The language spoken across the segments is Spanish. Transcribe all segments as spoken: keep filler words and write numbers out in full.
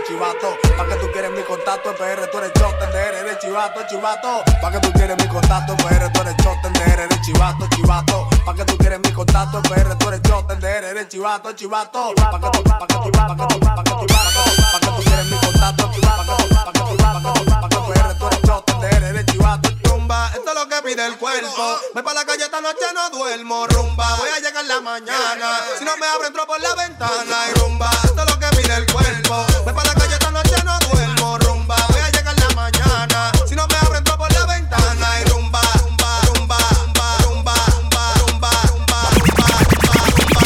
chivato. Pa' que tú quieres mi contacto, en P R tú eres chotender, eres chivato, chivato. Pa' que tú quieres mi contacto, en P R tú eres chotender, eres chivato, chivato. Pa' que tú quieres mi contacto, en P R tú eres chotender, eres chivato, chivato. Pa' que tú, pa' que tú, pa' que tú, pa' que tú, pa' que tú quieres mi contacto, pa' que tú, pa' que tú, pa' que tú, pa' que tú, P R tú eres chotender, eres chivato. Rumba, esto es lo que pide el cuerpo. Voy pa' la calle esta noche, no duermo. Rumba, voy a llegar la mañana. Si no me abro, entro por la ventana. Y rumba, esto es lo que pide el cuerpo. Voy pa' la calle esta noche, no duermo. Rumba, voy a llegar la mañana. Si no me abro, entro por la ventana. Y rumba, rumba, rumba, rumba, rumba, rumba, rumba, rumba, rumba,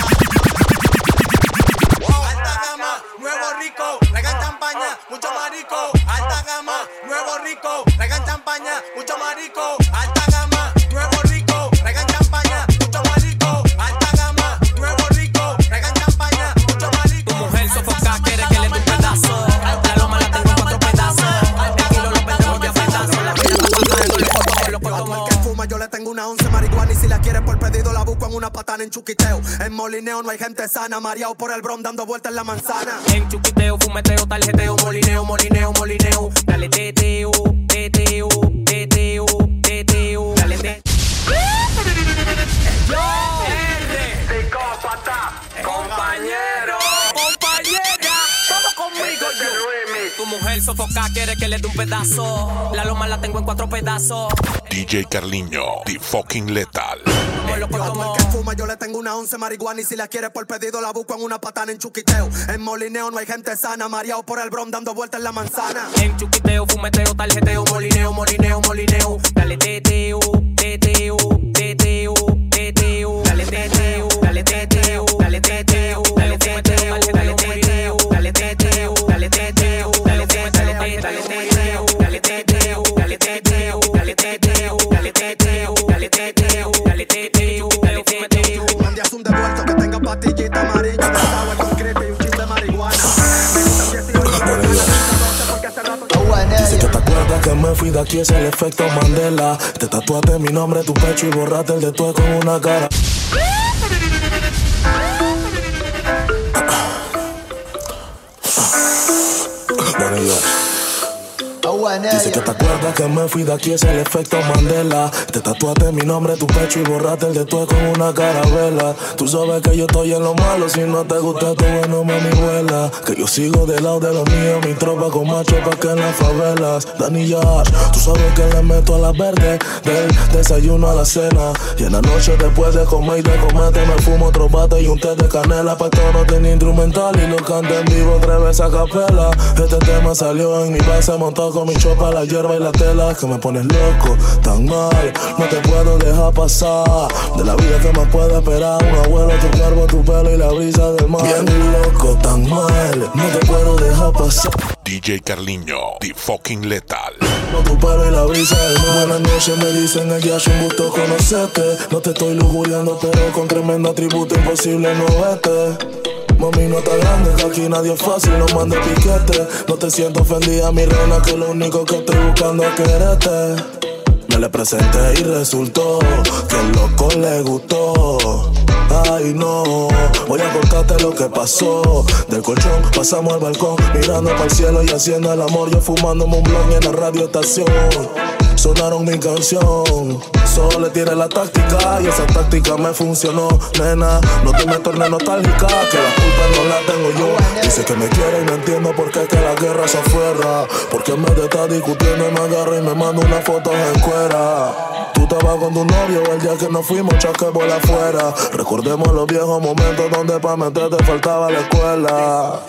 rumba. Alta gama, nuevo rico, traigan champaña, mucho marico. Alta gama, nuevo rico, traigan champaña, mucho marico. Alta gama, nuevo rico, traigan champaña, mucho marico. Alta gama, nuevo rico, traigan champaña, mucho marico. Tu mujer sofoca, quiere que le dé un pedazo. La loma la tengo en cuatro pedazos. El kilo lo vendemos de a pedazos. La vida está pasando, los cortos con los cortos. Que fuma, yo le tengo una once marihuana. Y si la quieres por pedido, la busco en una patana en chuquiteo. En molineo no hay gente sana, mareado por el bron dando vueltas en la manzana. En chuquiteo, fumeteo, tarjeteo, molineo, molineo, molineo. Dale teteo, teteo, teteo, teteo. Dale teteo. Yo, R, psicópata, compañero, compañera, todo conmigo yo. Tu mujer sofoca, quiere que le dé un pedazo. La loma la tengo en cuatro pedazos. D J Carliño, The Fucking Lethal. Como lo Yo como. el que fuma, yo le tengo una once marihuana. Y si la quieres por pedido, la busco en una patana en chuquiteo. En molineo no hay gente sana, mareado por el bron dando vueltas en la manzana. En chuquiteo, fumeteo, tarjeteo, molineo, molineo, molineo. Dale teteo, teteo, teteo, teteo. Dale teteo, dale teteo, dale teteo, dale teteo, dale teteo, dale teteo, dale teteo, dale teteo, dale teteo, dale teteo, dale teteo, dale teteo, dale teteo, dale teteo, dale teteo, dale teteo. Mande un devuelto que tenga pastillita amarilla, agua con crepe y un chin de marihuana. Me gusta que si hoy porque hace rato. Dice que te acuerdas que me fui de aquí, es el efecto Mandela. Te tatuaste mi nombre en tu pecho y borraste el de tu con una cara. Dice que te acuerdas que me fui de aquí, es el efecto Mandela. Te tatuaste mi nombre en tu pecho y borraste el de tu con una carabela. Tú sabes que yo estoy en lo malo, si no te gusta tu bueno, mami, vuela. Que yo sigo del lado de los míos, mi tropa con macho pa' que en las favelas. Dani Yash, tú sabes que le meto a las verdes, del desayuno a la cena. Y en la noche después de comer y de comerte me fumo otro bate y un té de canela. Pa' esto no tenía instrumental y lo canté en vivo tres veces a capela. Este tema salió en mi base, montado con mi chopa, la hierba y la tela. Que me pones loco, tan mal, no te puedo dejar pasar. De la vida que más puedo esperar, un abuelo, tu cuerpo, tu pelo y la brisa del mar. Bien loco, tan mal, no te puedo dejar pasar. D J Carliño, The Fucking Lethal. No tu pelo y la brisa del mar. Buenas noches, me dicen el Yash, un gusto conocerte. No te estoy lujuriando, pero con tremendo atributo imposible no vete. Mami, no está grande, que aquí nadie es fácil, no mande piquete. No te siento ofendida, mi reina, que lo único que estoy buscando es quererte. Me le presenté y resultó que el loco le gustó. Ay, no, voy a contarte lo que pasó. Del colchón pasamos al balcón, mirando para el cielo y haciendo el amor. Yo fumándome un blon en la radioestación. Sonaron mi canción, solo le tiré la táctica y esa táctica me funcionó. Nena, no te me tornes nostálgica, que la culpa no la tengo yo. Dice que me quiere y no entiendo por qué es que la guerra se aferra. Porque en vez de estar discutiendo me agarra y me manda una foto en cuera. Tú estabas con tu novio el día que nos fuimos chasquebol afuera. Recordemos los viejos momentos donde pa' meterte faltaba la escuela.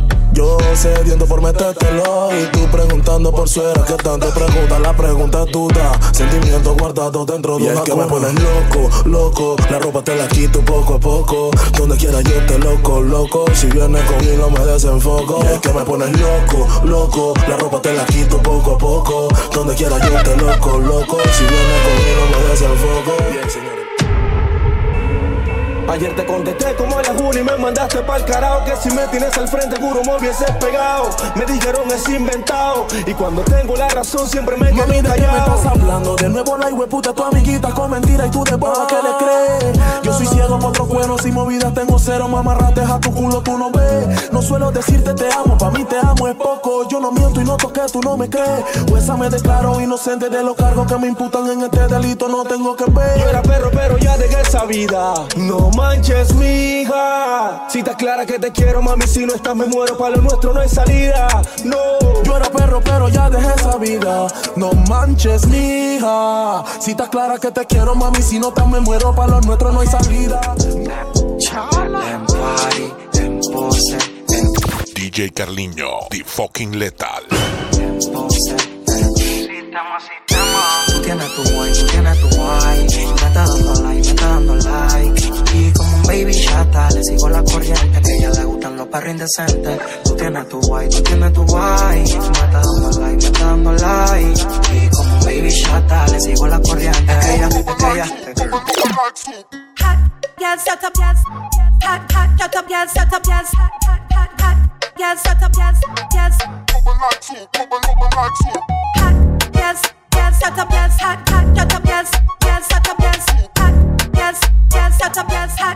Yo sediento por metértelo y tú preguntando por suera. Que tanto preguntas, la pregunta es tuya. Sentimientos guardados dentro de y una es que cuna. Me pones loco, loco. La ropa te la quito poco a poco. Donde quiera yo te loco, loco. Si vienes conmigo me desenfoco. Y es que me pones loco, loco. La ropa te la quito poco a poco. Donde quiera yo te loco, loco. Si vienes conmigo me desenfoco. Bien, señores. Ayer te contesté como a la Juni y me mandaste pa'l carajo. Que si me tienes al frente, juro me hubieses pegado. Me dijeron es inventado. Y cuando tengo la razón siempre me quedo callado. ¿De qué me estás hablando? De nuevo la hueputa, tu amiguita con mentira y tú de boba que le crees. Yo soy ciego por otros cuernos y movidas tengo cero. Mamarrates a tu culo, tú no ves. No suelo decirte te amo, pa' mí te amo es poco. Yo no miento y no toqué, tú no me crees. Pues esa me declaro inocente de los cargos que me imputan en este delito. No tengo que ver. Yo era perro, pero ya dejé esa vida. No manches, mija. Si estás clara que te quiero, mami, si no estás me muero. Para lo nuestro no hay salida, no. Yo era perro, pero ya dejé esa vida. No manches, mija. Si estás clara que te quiero, mami, si no estás me muero. Para lo nuestro no hay salida. En party, en pose, en D J Carliño, The Fucking Lethal. pose, en sistema, sistema. Tú tienes tu guay, tú tienes tu guay. Me está dando like, me está dando like. Y como un baby chata, le sigo la corriente. Que a ella le gustan los perros indecentes. Tú tienes tu guay, tú tienes tu guay. Me está dando like, me está dando like. Y como un baby chata, le sigo la corriente. Es que ella, es que ella, es que ella. Yes, shut up, yes. Hot, hot, shut up, yes, shut up, yes. Hot, hot, hot, hot. Yes, shut up, yes, yes. Hot, yes, yes, shut up, yes. Hot, hot, shut up, yes. Yes, shut up, yes. Hot, yes, yes, shut up, yes. Hot.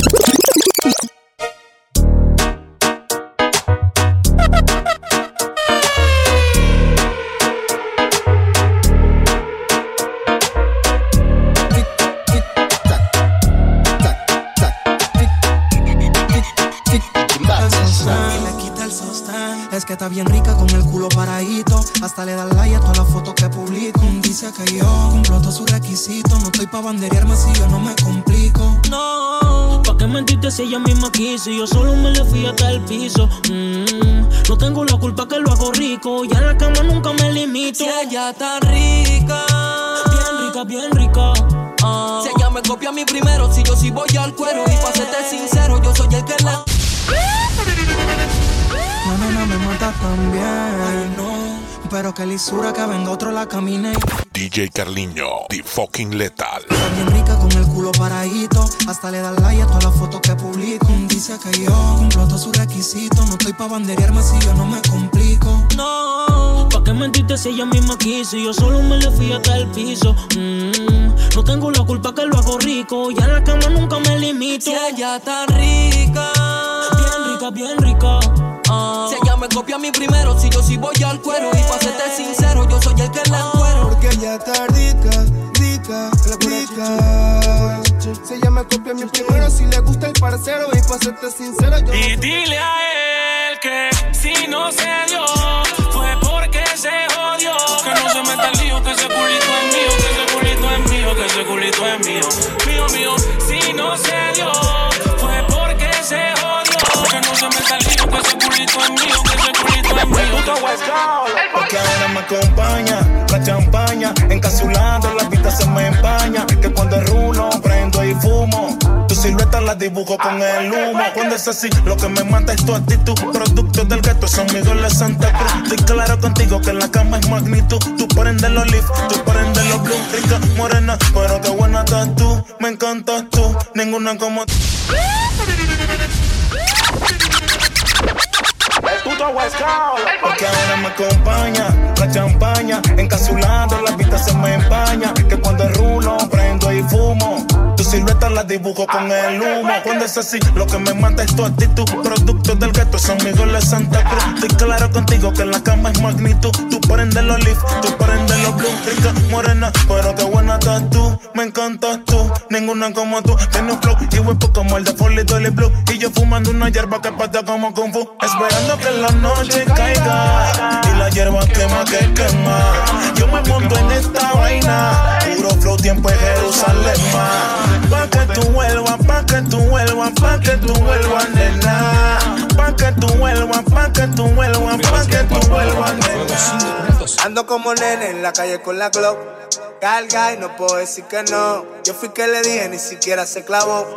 Es que está bien rica con el culo paradito. Hasta le da like a todas las fotos que publico. Dice que yo cumplo todos sus requisitos. No estoy pa' banderearme si yo no me complico. No, ¿pa' qué mentirte si ella misma quiso? Y yo solo me le fui hasta el piso. mm, No tengo la culpa que lo hago rico. Ya en la cama nunca me limito. Si ella está rica, bien rica, bien rica. uh, Si ella me copia a mí primero. Si yo sí voy al cuero. Y pa' serte sincero, yo soy el que la... La nena me mata también. Ay, no, pero que lisura que venga otro la camine. D J Carliño, The Fucking Lethal. Está bien rica con el culo paradito. Hasta le da like a todas las fotos que publico. Dice que yo cumplo todos sus requisitos. No estoy pa' banderearme si yo no me complico. No, ¿pa' qué mentirte si ella misma quiso? Y yo solo me le fui hasta el piso. mm, No tengo la culpa que lo hago rico. Ya en la cama nunca me limito. Si ella está rica, bien rica, bien rica. Uh, si ella me copia a mí primero, si yo sí voy al cuero. Y pa' serte sincero, yo soy el que la encuero. Porque ella está rica, rica, rica. Si ella me copia a mí primero, si le gusta el parcero. Y pa' serte sincero, yo... Y dile a él que si no se dio, fue porque se jodió. Que no se meta el lío, que ese culito es mío. Que ese culito es mío, que ese culito es mío. Mío, mío, si no se dio, fue porque se jodió. Que no se meta el lío, que ese culito es mío, que ese culito es mío. Porque ahora me acompaña la champaña. Encapsulando la vista se me empaña. Que cuando es rulo, prendo y fumo. Tu silueta la dibujo con el humo. Cuando es así, lo que me mata es tu actitud. Producto del gueto, son Miguel de Santa Cruz. Estoy claro contigo que en la cama es magnitud. Tú prendes los leaf, tú prendes los blue. Rica, morena, pero qué buena estás tú. Me encantas tú, ninguna como tú. Porque ahora me acompaña la champaña. Encapsulando la vista se me empaña. Que cuando es rulo, prendo y fumo. Tu silueta la dibujo con el humo. Cuando es así, lo que me mata es tu actitud. Producto del gueto, son Miguel de Santa Cruz. Estoy claro contigo que en la cama es magnitud. Tú prendes los leaf, tú prendes los blue. Rica, morena, pero qué buena estás tú. Me encantas tú, ninguna como tú. Tiene un flow y huepo como el de Foley Dolly Blue. Y yo fumando una hierba que patea como Kung Fu. Esperando que la noche caiga y la hierba quema que quema. Yo me monto en esta vaina. Puro flow, tiempo en Jerusalén. Pa' que tú vuelvas, pa' que tú vuelvas, pa' que tú vuelvas, nena. Pa' que tú vuelvas, pa' que tú vuelvas, pa' que tú vuelvas, nena. Ando como nene en la calle con la Glock. Carga y no puedo decir que no. Yo fui que le dije, ni siquiera se clavó.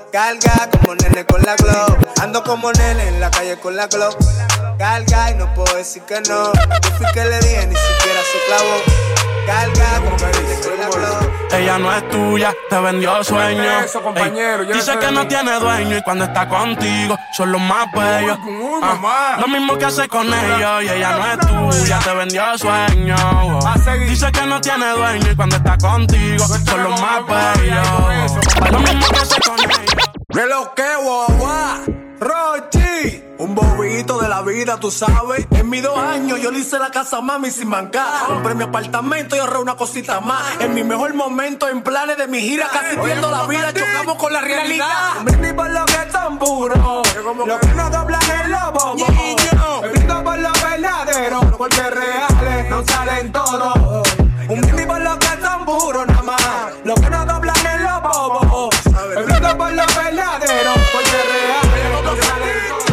Carga como nene con la Glock. Ando como nene en la calle con la Glock. Carga y no puedo decir que no. Yo fui que le dije, ni siquiera se clavó. Carga como nene con la Glock. Ella no es tuya, te vendió sueños. Eso, compañero, Ey, dice que no tiene dueño y cuando está contigo son los más bellos. Ah, lo mismo que hace con ellos y ella no es tuya, te vendió sueños. Dice que no tiene dueño y cuando está contigo son los más bellos. Lo mismo que hace con ellos. Reloj que guagua, Rochi. Un bobito de la vida, tú sabes. En mis dos años yo le hice la casa a mami sin mancar. Compré mi apartamento y ahorré una cosita más. En mi mejor momento, en planes de mi gira, casi pierdo la vida, chocamos con la realidad. Me brindo por lo que es tan puro, lo que no doblan en los bobos. Me brindo por lo verdadero, porque reales no salen todos. Un brindis por lo que es tan puro, nada más, lo que no doblan en los bobos. Me brindo por lo verdadero, porque reales no salen todos.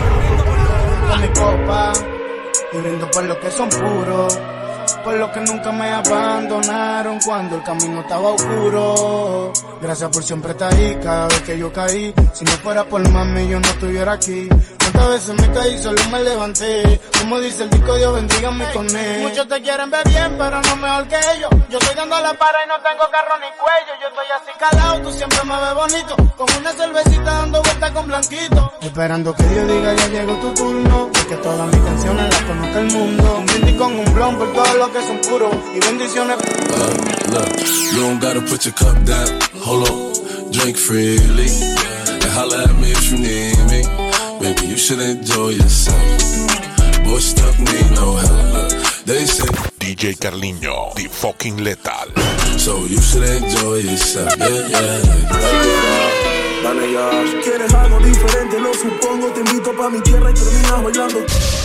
Mi copa y brindo por los que son puros, por los que nunca me abandonaron cuando el camino estaba oscuro. Gracias por siempre estar ahí cada vez que yo caí. Si no fuera por mami yo no estuviera aquí. Cuántas veces me caí, solo me levanté. Como dice el disco, Dios bendígame con él. Muchos te quieren ver bien, pero no mejor que ellos. Yo estoy dando la para y no tengo carro ni cuello. Yo estoy así calado, tú siempre me ves bonito, con una cervecita dando vueltas con blanquito. Esperando que Dios diga ya llegó tu turno, porque todas mis canciones las conoce el mundo. Un brindis con un blon por todo lo que son puros y bendiciones. Uh, look, you don't gotta put your cup down. Hold on, drink freely and holla at me if you need me. Baby, you should enjoy yourself. Boy, stuck need no help. Look, they say D J Carliño, the fucking lethal. So you should enjoy yourself. Yeah, yeah, yeah. Dale ya. ¿Quieres algo diferente? Lo supongo. Te invito pa' mi tierra y terminas bailando.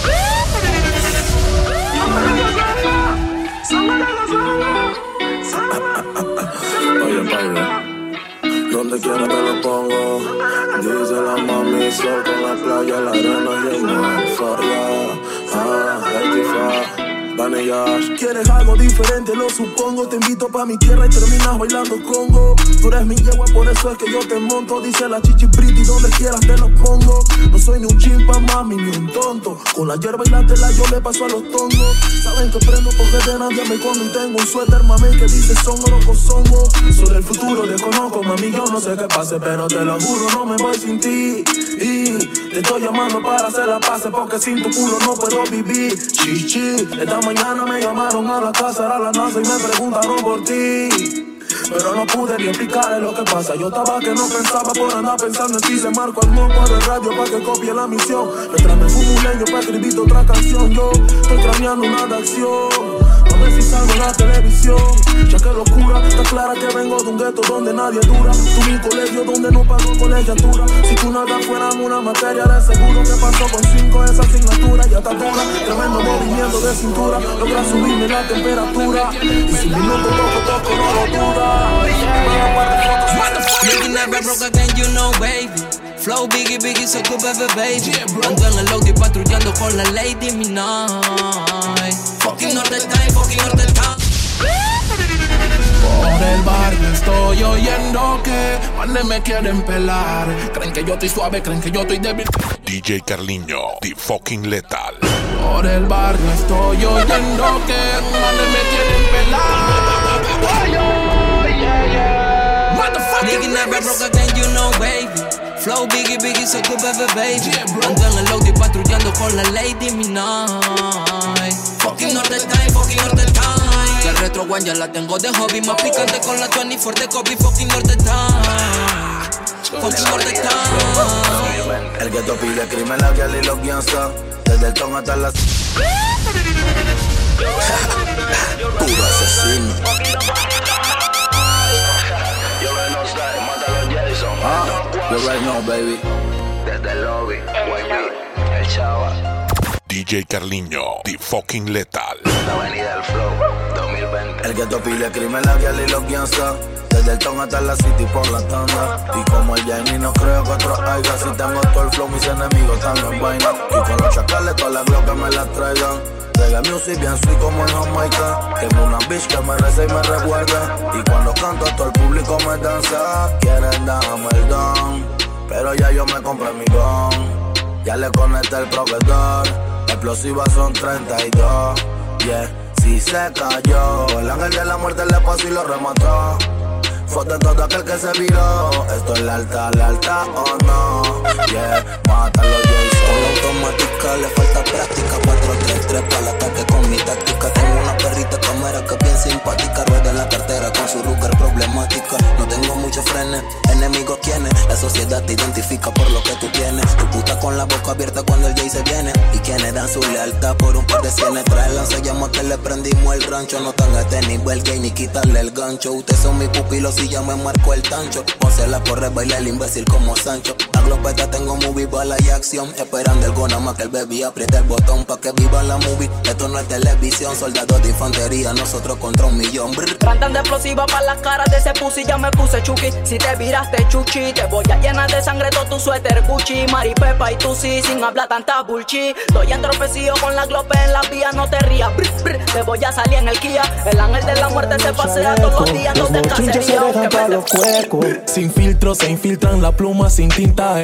Oye, baby, donde quiera te lo pongo. Dice la mami, sol con la playa, la arena y el mar. Faria, ah, rectifa. Vanillas. ¿Quieres algo diferente? Lo supongo. Te invito pa' mi tierra y terminas bailando congo. Tú eres mi yegua, por eso es que yo te monto. Dice la chichi pretty, donde quieras te lo pongo. No soy ni un chimpa, mami, ni un tonto. Con la hierba y la tela yo le paso a los tongos. Saben que prendo porque de nadie me como. Y tengo un suéter, mami, que dice son oro con songo. Sobre el futuro desconozco, mami, yo no sé qué pase, pero te lo juro, no me voy sin ti. Y te estoy llamando para hacer la paz, porque sin tu culo no puedo vivir. Chichi, esta mañana me llamaron a la casa, era la NASA y me preguntaron por ti. Pero no pude ni explicarle lo que pasa. Yo estaba que no pensaba por andar pensando en ti. Le marco al moco de radio para que copie la misión. Mientras me fumo un leño para escribir otra canción. Yo estoy craneando una de acción, a ver si salgo en la televisión. Ya que locura, está clara que vengo de un gueto donde nadie dura. Tuve un colegio donde no pago colegiatura. Si tú nada fuera en una materia de seguro, que pasó con cinco esa asignatura. Ya está dura, tremendo movimiento de cintura. Logra subirme la temperatura. Y si minuto toco, toco, no lo duda. You never broke again, you know, baby. Flow biggie, biggie, so good, baby, baby. Ando en el Audi patrullando con la Lady Minaj. Fucking all the time, fucking all the time. Por el barrio estoy oyendo que manes me quieren pelar. Creen que yo estoy suave, creen que yo estoy débil. D J Carliño, the fucking lethal. Por el barrio estoy oyendo que manes me quieren pelar. Oh, yeah, yeah. Nigga never broke again, you know, baby. Flow biggie, biggie, so good, baby, baby. Ando en el Audi patrullando con la Lady Minaj. Fucking all the time, fucking all the time. La retro one ya la tengo de hobby. Más picante con la veinticuatro de Kobe. Fucking all the time. Fucking all the time. El ghetto pide crimen, la guial y los gangsta. Desde el ton hasta la... Puro asesino. Ah, you right now, baby. Desde el lobby, el chava. D J Carliño, the fucking lethal. La avenida del flow, dos mil veinte. El ghetto pide crimen, la guial y los gangsta. Desde el ton hasta la city por la tanda. Y como el Jamie no creo que otro haya. Si tengo todo el flow, mis enemigos están en vaina. Y con los chacales, todas las glocas me las traigan. Reggae music bien sweet como en Jamaica. Tengo una bitch que me reza y me recuerda. Y cuando canto todo el público me danza. Quieren darme el don. pero ya yo me compré mi gun. Ya le conecté el proveedor, la explosiva son treinta y dos. Yeah, si se cayó, el ángel de la muerte le pasó y lo remató. Fue de todo aquel que se viró. Esto es la alta, la alta o oh no. Yeah, mátalo Jason. Con la automática le falta práctica. cuatro tres tres para el ataque con mi táctica. Tengo una perrita cámara que es bien simpática. Rueda en la cartera con su Ruger problemática. No tengo muchos frenes, enemigos tienes. La sociedad te identifica por lo que tú tienes. Tu puta con la boca abierta cuando el Jay se viene. Y quienes dan su lealtad por un par de cienes. Trae lanzallamas que le prendimos el rancho. No tan a este nivel gay ni quitarle el gancho. Ustedes son mis pupilos y ya me marcó el tancho. Pónsela corre, baila el imbécil como Sancho. La glopeta tengo movie, bala y acción. Esperando el gona más que el baby aprieta el botón pa' que viva la movie. Esto no es televisión, soldados de infantería, nosotros contra un millón. Brr. Tratan de explosiva pa' la cara de ese pussy, ya me puse chuki. Si te viraste chuchi, te voy a llenar de sangre todo tu suéter Gucci. Maripepa y tú sí, sin hablar tanta bullshit. Estoy entropecido con la glope en la vía, no te rías. Brr, brr. Te voy a salir en el Kia. El ángel de la muerte se pasea todos los días, no te caserías. Los cuecos. Sin filtro se infiltran la pluma sin tinta.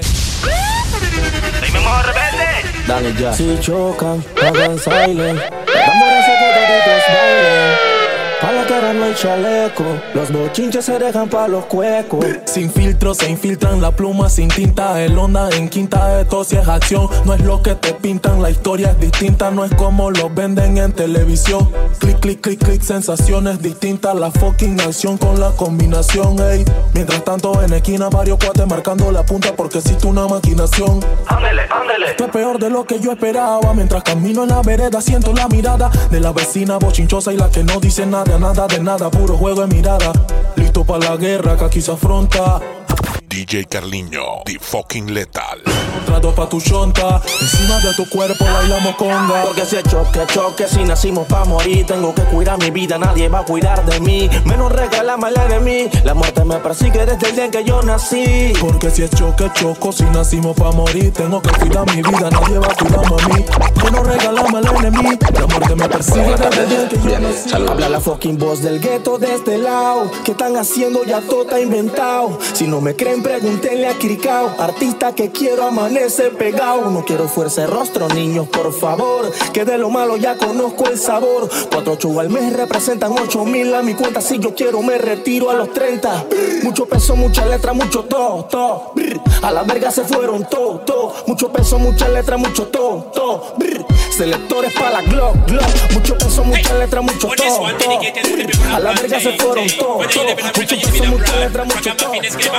Dime más rebelde. Dale ya. Si chocan, hagan silent. Damos ese que toditos bailen. Pa' la cara no hay chaleco. Los bochinches se dejan pa' los cuecos. Sin filtro se infiltran la pluma sin tinta. El onda en quinta, esto si es acción. No es lo que te pintan, la historia es distinta. No es como lo venden en televisión. Clic, clic, clic, clic, sensaciones distintas. La fucking acción con la combinación, ey. Mientras tanto en esquina varios cuates marcando la punta porque existe una maquinación. Ándele, ándele. Esto es peor de lo que yo esperaba. Mientras camino en la vereda siento la mirada de la vecina bochinchosa y la que no dice nada. Nada de nada, puro juego de mirada. Listo pa' la guerra que aquí se afronta. D J Carliño, The Fucking Lethal. Trato pa' tu chonta, encima de tu cuerpo bailamos conga. Porque si es choque, choque, si nacimos pa' morir. Tengo que cuidar mi vida, nadie va a cuidar de mí. Menos regálame al enemigo. La muerte me persigue desde el día en que yo nací. Porque si es choque, choco, si nacimos pa' morir. Tengo que cuidar mi vida, nadie va a cuidarme a mí. Menos regálame al enemigo. La muerte me persigue desde el día en que yo nací. Habla la fucking voz del gueto de este lado. ¿Qué están haciendo? Ya todo está inventado. Si no me creen, pregúntenle a Cricao. Artista que quiero amanece pegado. No quiero fuerza de rostro, niños, por favor. Que de lo malo ya conozco el sabor. Cuatro shows al mes representan ocho mil a mi cuenta. Si yo quiero me retiro a los treinta. Mucho peso, mucha letra, mucho to, to. Brr. A la verga se fueron to, to. Mucho peso, mucha letra, mucho to, to. Brr. Selectores pa' la Glock, Glock. Mucho peso, mucha letra, mucho to, to. A la verga se fueron to, to. Mucho peso, mucha letra, mucho to, to.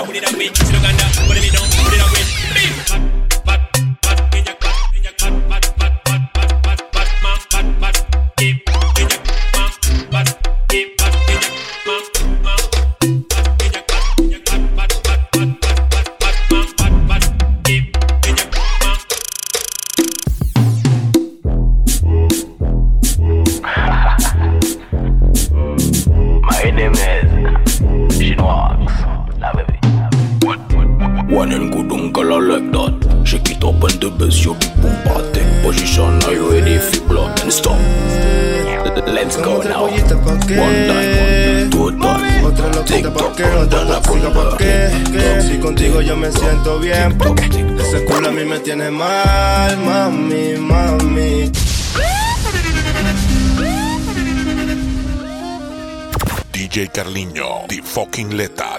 My name is Chinois, la baby. One in good uncle like that. Shake it up and the bass, you be boom party. Position, are you ready for blood and stop? Let's go now. One time, two time. Otra loquita pa' qué, otra tóxica pa' qué. Si contigo yo me siento bien, porque ese culo a mí me tiene mal, mami, mami. D J Carliño, The Fucking Lethal.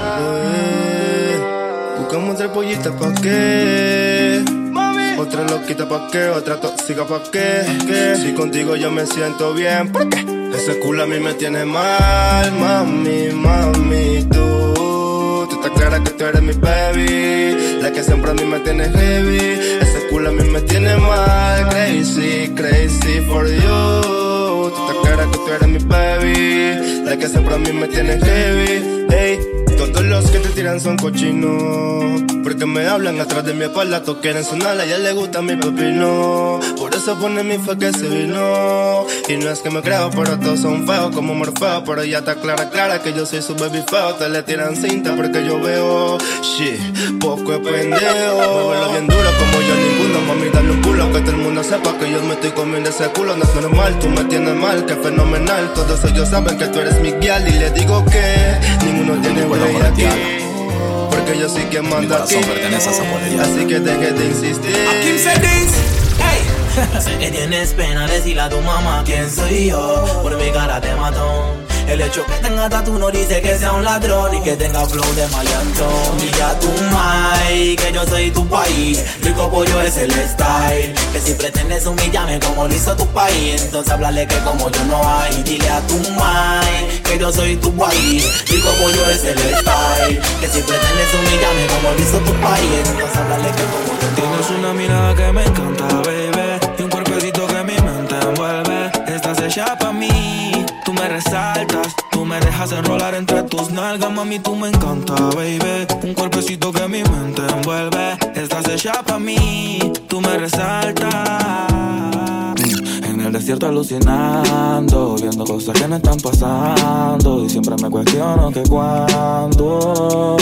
Buscamos otra pollita pa' qué. Otra loquita pa' qué, otra tóxica pa' qué. Si contigo yo me siento bien, porque ese culo a mí me tiene mal, mami, mami. Tú, tú estás clara que tú eres mi baby, la que siempre a mí me tiene heavy. Ese culo a mí me tiene mal, crazy, crazy for you. Tú estás clara que tú eres mi baby, la que siempre a mí me tiene heavy. Hey, todos los que te tiran son cochinos, porque me hablan atrás de mi espalda, todos quieren sonarla, a ella le gusta mi pepino. Por eso pone mi fe que se vino. Y no es que me creo, pero todos son feos como Morfeo. Pero ya está clara, clara que yo soy su baby feo. Te le tiran cinta porque yo veo shit, poco es pendejo. Muévelo bien duro como yo ninguno. Mami, dale un culo, que todo el mundo sepa que yo me estoy comiendo ese culo. No es normal, tú me tienes mal, que fenomenal. Todos ellos saben que tú eres mi guial. Y le digo que ninguno tiene güey aquí, porque yo soy quien manda aquí. Así que deje de insistir. Kim said this. Hey. Sé que tienes pena decirle a tu mamá quién soy yo. Por mi cara te mató. El hecho que tenga tatu no dice que sea un ladrón y que tenga flow de maleantón. Dile a tu mai que yo soy tu país, rico pollo es el style. Que si pretendes humillarme como lo hizo tu país, entonces háblale que como yo no hay. Dile a tu mai que yo soy tu país, rico pollo es el style. Que si pretendes humillarme como lo hizo tu país, entonces háblale que como yo no hay. Tienes una mirada que me encanta, baby, y un cuerpecito que mi mente envuelve. Estás hecha pa' mí, tú me resaltas, tú me dejas enrolar entre tus nalgas, mami, tú me encanta, baby. Un cuerpecito que mi mente envuelve. Estás hecha pa' mí, tú me resaltas. En el desierto alucinando, viendo cosas que no están pasando, y siempre me cuestiono que cuándo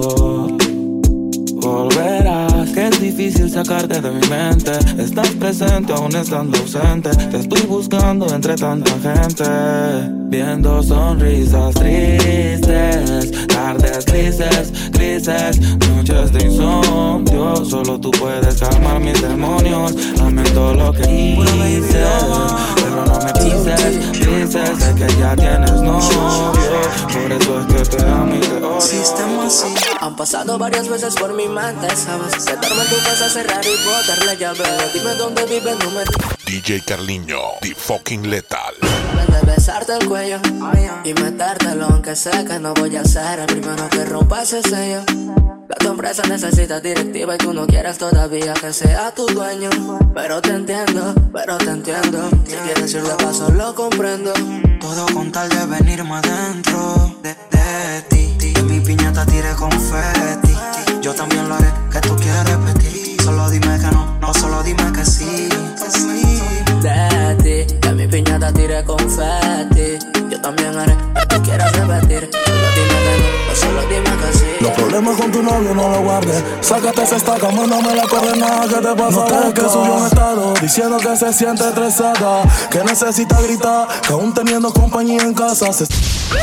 volverás, que es difícil sacarte de mi mente. Estás presente aún estando ausente. Te estoy buscando entre tanta gente, viendo sonrisas tristes, tardes grises, grises, noches de insomnio. Solo tú puedes calmar mis demonios. Lamento lo que hice, pero no me pises, dices de que ya tienes novio. Por eso es que te amo y te odio. Sistema así. Han pasado varias veces por mi mente, ¿sabes? Quedarme en tu casa, cerrar y botar la llave. Dime dónde vives, no me... D J Carliño, The Fucking Lethal. De besarte el cuello y metértelo, aunque sé que no voy a ser el primero que rompa ese sello. La tu empresa necesita directiva y tú no quieres todavía que sea tu dueño. Pero te entiendo, pero te entiendo. Si quieres ir de paso lo comprendo. Todo con tal de venirme adentro de, de ti. En mi piñata tire confeti. Yo también lo haré, que tú quieres repetir. Solo dime que no, no solo dime que sí, que sí. De ti, en mi piñata tire confeti. Yo también haré, que tú quieras repetir. Solo dime que no, no solo dime que sí. Los problemas con tu novio no lo guardes. Sácate esa estaca, mándame la coordenada. ¿Qué te pasa? No te que subió un estado diciendo que se siente estresada, que necesita gritar, que aún teniendo compañía en casa se...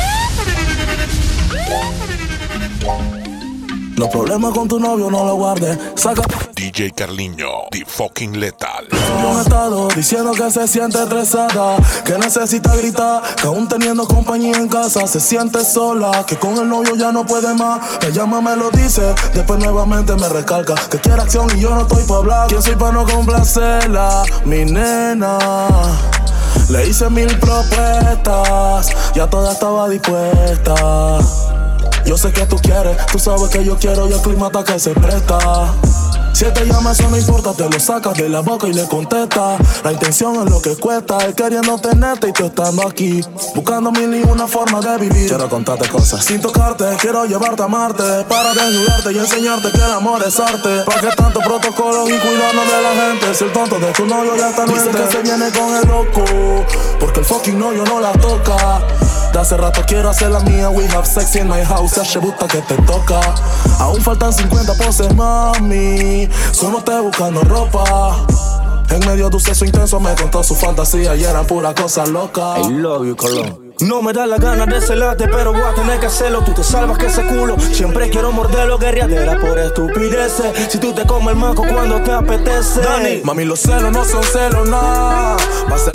Los problemas con tu novio no lo guardes. Sácate D J Carliño, The Fucking Lethal. Subió un estado diciendo que se siente estresada, que necesita gritar, que aún teniendo compañía en casa se siente sola, que con el novio ya no puede más. Me llama, me lo dice, después nuevamente me recalca que quiere acción y yo no estoy pa' hablar. ¿Quién soy pa' no complacerla? Mi nena. Le hice mil propuestas, ya toda estaba dispuesta. Yo sé que tú quieres, tú sabes que yo quiero y el clima hasta que se presta. Si él te llama eso no importa, te lo sacas de la boca y le contesta. La intención es lo que cuesta, él queriendo tenerte y tú estando aquí, buscando mil y una forma de vivir. Quiero contarte cosas sin tocarte, quiero llevarte a Marte, para desnudarte y enseñarte que el amor es arte. ¿Para qué tanto protocolo y cuidando de la gente? Si el tonto de tu novio ya está nuente. Dice que se viene con el loco, porque el fucking novio no la toca. De hace rato quiero hacer la mía, we have sex in my house, se gusta que te toca. Aún faltan cincuenta poses, mami, solo estoy buscando ropa. En medio de un sexo intenso me contó su fantasía y eran pura cosa loca. I love you, Colón. No me da la gana de celarte, pero voy a tener que hacerlo. Tú te salvas que ese culo, siempre quiero morderlo. Guerriadera por estupideces. Si tú te comes el manco cuando te apetece. Dani, mami, los celos no son celos, nada. Va a ser...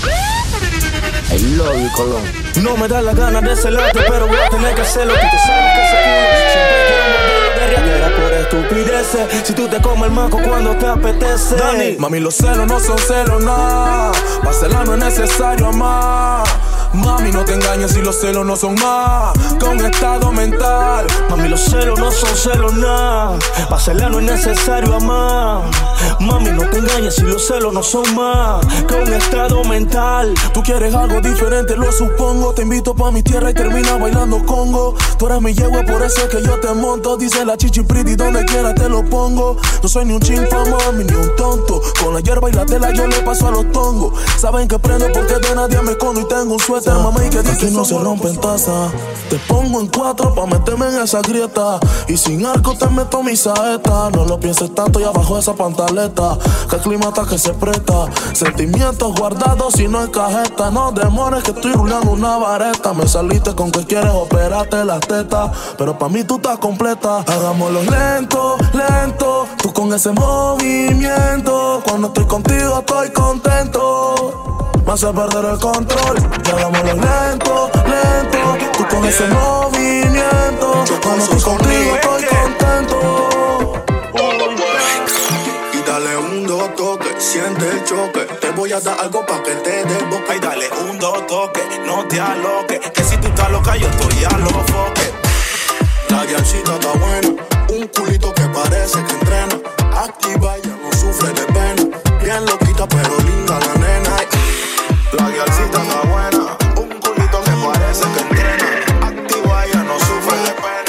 I love you, Colón. No me da la gana de celarte, pero voy a tener que hacerlo. Tú te sabes que ese culo siempre quiero morderlo. Guerriadera por estupideces. Si tú te comes el manco cuando te apetece. Dani, mami, los celos no son celos, nada. Para celar no es necesario amar. Mami, no te engañes si los celos no son más que un estado mental. Mami, los celos no son celos nada. Pa' celar no es necesario amar. Mami, no te engañes si los celos no son más que un estado mental. Tú quieres algo diferente, lo supongo. Te invito pa' mi tierra y termina bailando congo. Tú eres mi yegua, por eso es que yo te monto. Dice la chichi pretty, donde quiera te lo pongo. No soy ni un chinfa, mami, ni un tonto. Con la hierba y la tela yo le paso a los tongos. Saben que prendo porque de nadie me escondo y tengo un suéter, mamá, y que dice que no se rompen tazas. Te pongo en cuatro pa' meterme en esa grieta y sin arco te meto mi saeta. No lo pienses tanto y abajo esa pantaleta, que el clima está que se presta. Sentimientos guardados y no en cajeta. No demores que estoy rulando una vareta. Me saliste con que quieres operarte las tetas, pero pa' mí tú estás completa. Hagámoslo lento, lento, tú con ese movimiento. Cuando estoy contigo estoy contento, me hace perder el control. Hagámoslo lento, lento, tú con ese movimiento. Cuando estoy contigo estoy contento. Y dale un dos toque, siente el choque. Te voy a dar algo pa' que te desboque. Ay, dale un dos toque, no te aloques, que si tú estás loca yo estoy a los foques. La guialcita está buena, un culito que parece que entrena. Activa, ya no sufre de pena. Bien loquita pero linda la nena. La guialcita está buena, un culito que parece que entrena. Activa, ya no sufre de pena.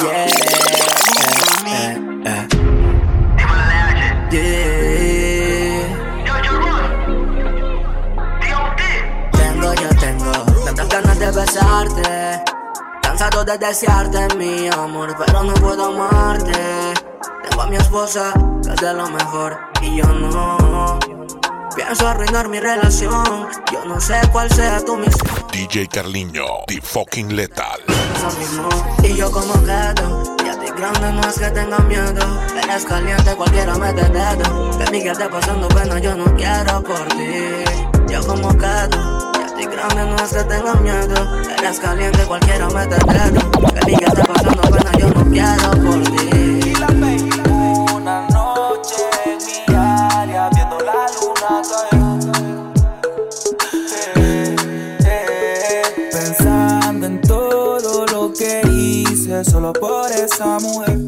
Yeah, yeah. Tengo, yo tengo tantas ganas de besarte, cansado de desearte mi amor, pero no puedo amarte. Tengo a mi esposa, que es de lo mejor, y yo no. Pienso arruinar mi relación, yo no sé cuál sea tu misión. D J Carliño, The Fucking Lethal. Y yo como quedo, y a ti grande no es que tenga miedo. Eres caliente, cualquiera mete dedo. Que mi que esté pasando pena, yo no quiero por ti. Yo como quedo, y a ti grande no es que tenga miedo. Eres caliente, cualquiera mete dedo. Que mi que esté pasando pena, yo no quiero por ti. Una noche en mi área viendo la luna caer, eh, eh, pensando en todo lo que hice solo por esa mujer.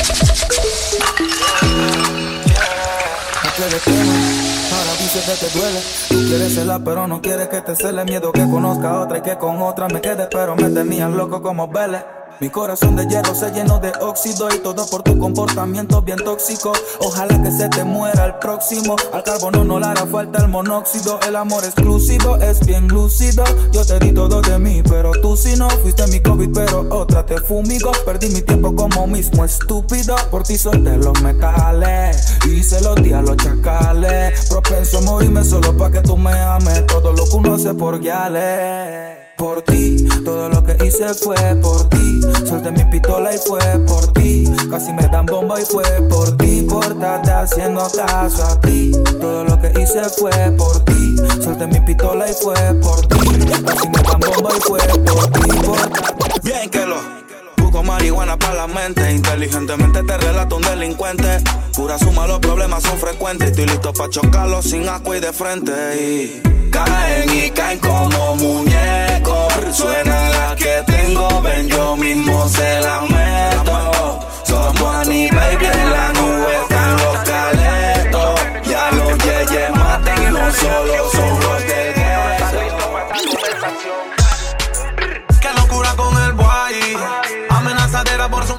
No quieres tema, ahora dices que te duele. Tú quieres celar pero no quieres que te cele. Miedo que conozca a otra y que con otra me quede, pero me tenías loco como Vélez. Mi corazón de hierro se llenó de óxido y todo por tu comportamiento bien tóxico. Ojalá que se te muera el próximo. Al carbono no le hará falta el monóxido. El amor exclusivo es bien lúcido. Yo te di todo de mí, pero tú si no. Fuiste mi COVID, pero otra te fumigó. Perdí mi tiempo como mismo estúpido. Por ti solté los metales, hice los días los chacales. Propenso a morirme solo pa' que tú me ames. Todo lo que uno hace por guiales. Por ti, todo lo que hice fue por ti. Solté mi pistola y fue por ti. Casi me dan bomba y fue por ti. Por estarte haciendo caso a ti. Todo lo que hice fue por ti. Solté mi pistola y fue por ti. Casi me dan bomba y fue por ti. Por bien que lo busco marihuana para la mente. Inteligentemente te relato un delincuente. Pura suma, los problemas son frecuentes. Estoy listo pa' chocarlos sin agua y de frente. Y caen y caen como muñecos. Suena la que tengo, ven yo mismo se la meto. Somos Annie, baby, en la nube están los caletos. Ya los yeyes maten y no solo son los del gueto. Qué locura con el boy, amenazadera por su...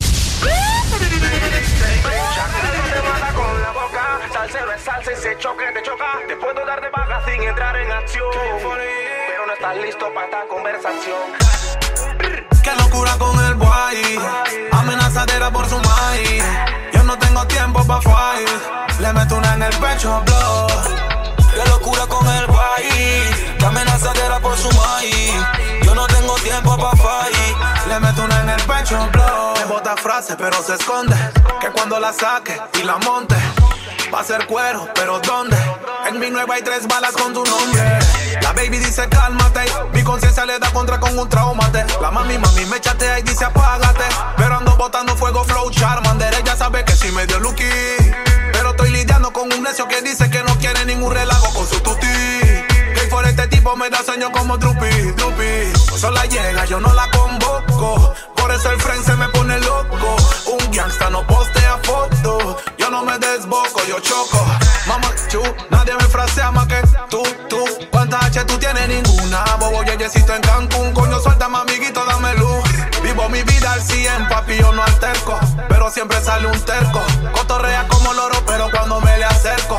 Salsero es salsa y se choque, te choca. Te puedo dar de baja sin entrar en acción, pero no estás listo para esta conversación. Qué locura con el boy, amenazadera por su maíz. Yo no tengo tiempo pa' fight, le meto una en el pecho, blow. Qué locura con el boy, amenazadera por su maíz. Yo no tengo tiempo pa' fight, le meto una en el pecho, blow. Me bota frase pero se esconde, que cuando la saque y la monte va a ser cuero, pero ¿dónde? En mi nueva hay tres balas con tu nombre. La baby dice cálmate, mi conciencia le da contra con un traumate. La mami mami me chatea y dice apágate, pero ando botando fuego flow Charmander. Ella sabe que sí me dio lucky, pero estoy lidiando con un necio que dice que no quiere ningún relajo con su tuti. Que por este tipo me da sueño como Drupi, Drupi. Sola llega, yo no la convoco, por eso el friend se me pone loco. Un gangsta no postea fotos, yo no me desboco, yo choco. Mamá, chu, nadie me frasea más que tú, tú. ¿Cuántas H tú tienes? Ninguna. Bobo, yeyecito en Cancún, coño, suéltame, amiguito, dame luz. Vivo mi vida al cien, papi, yo no alterco, pero siempre sale un terco. Cotorrea como loro, pero cuando me le acerco, queda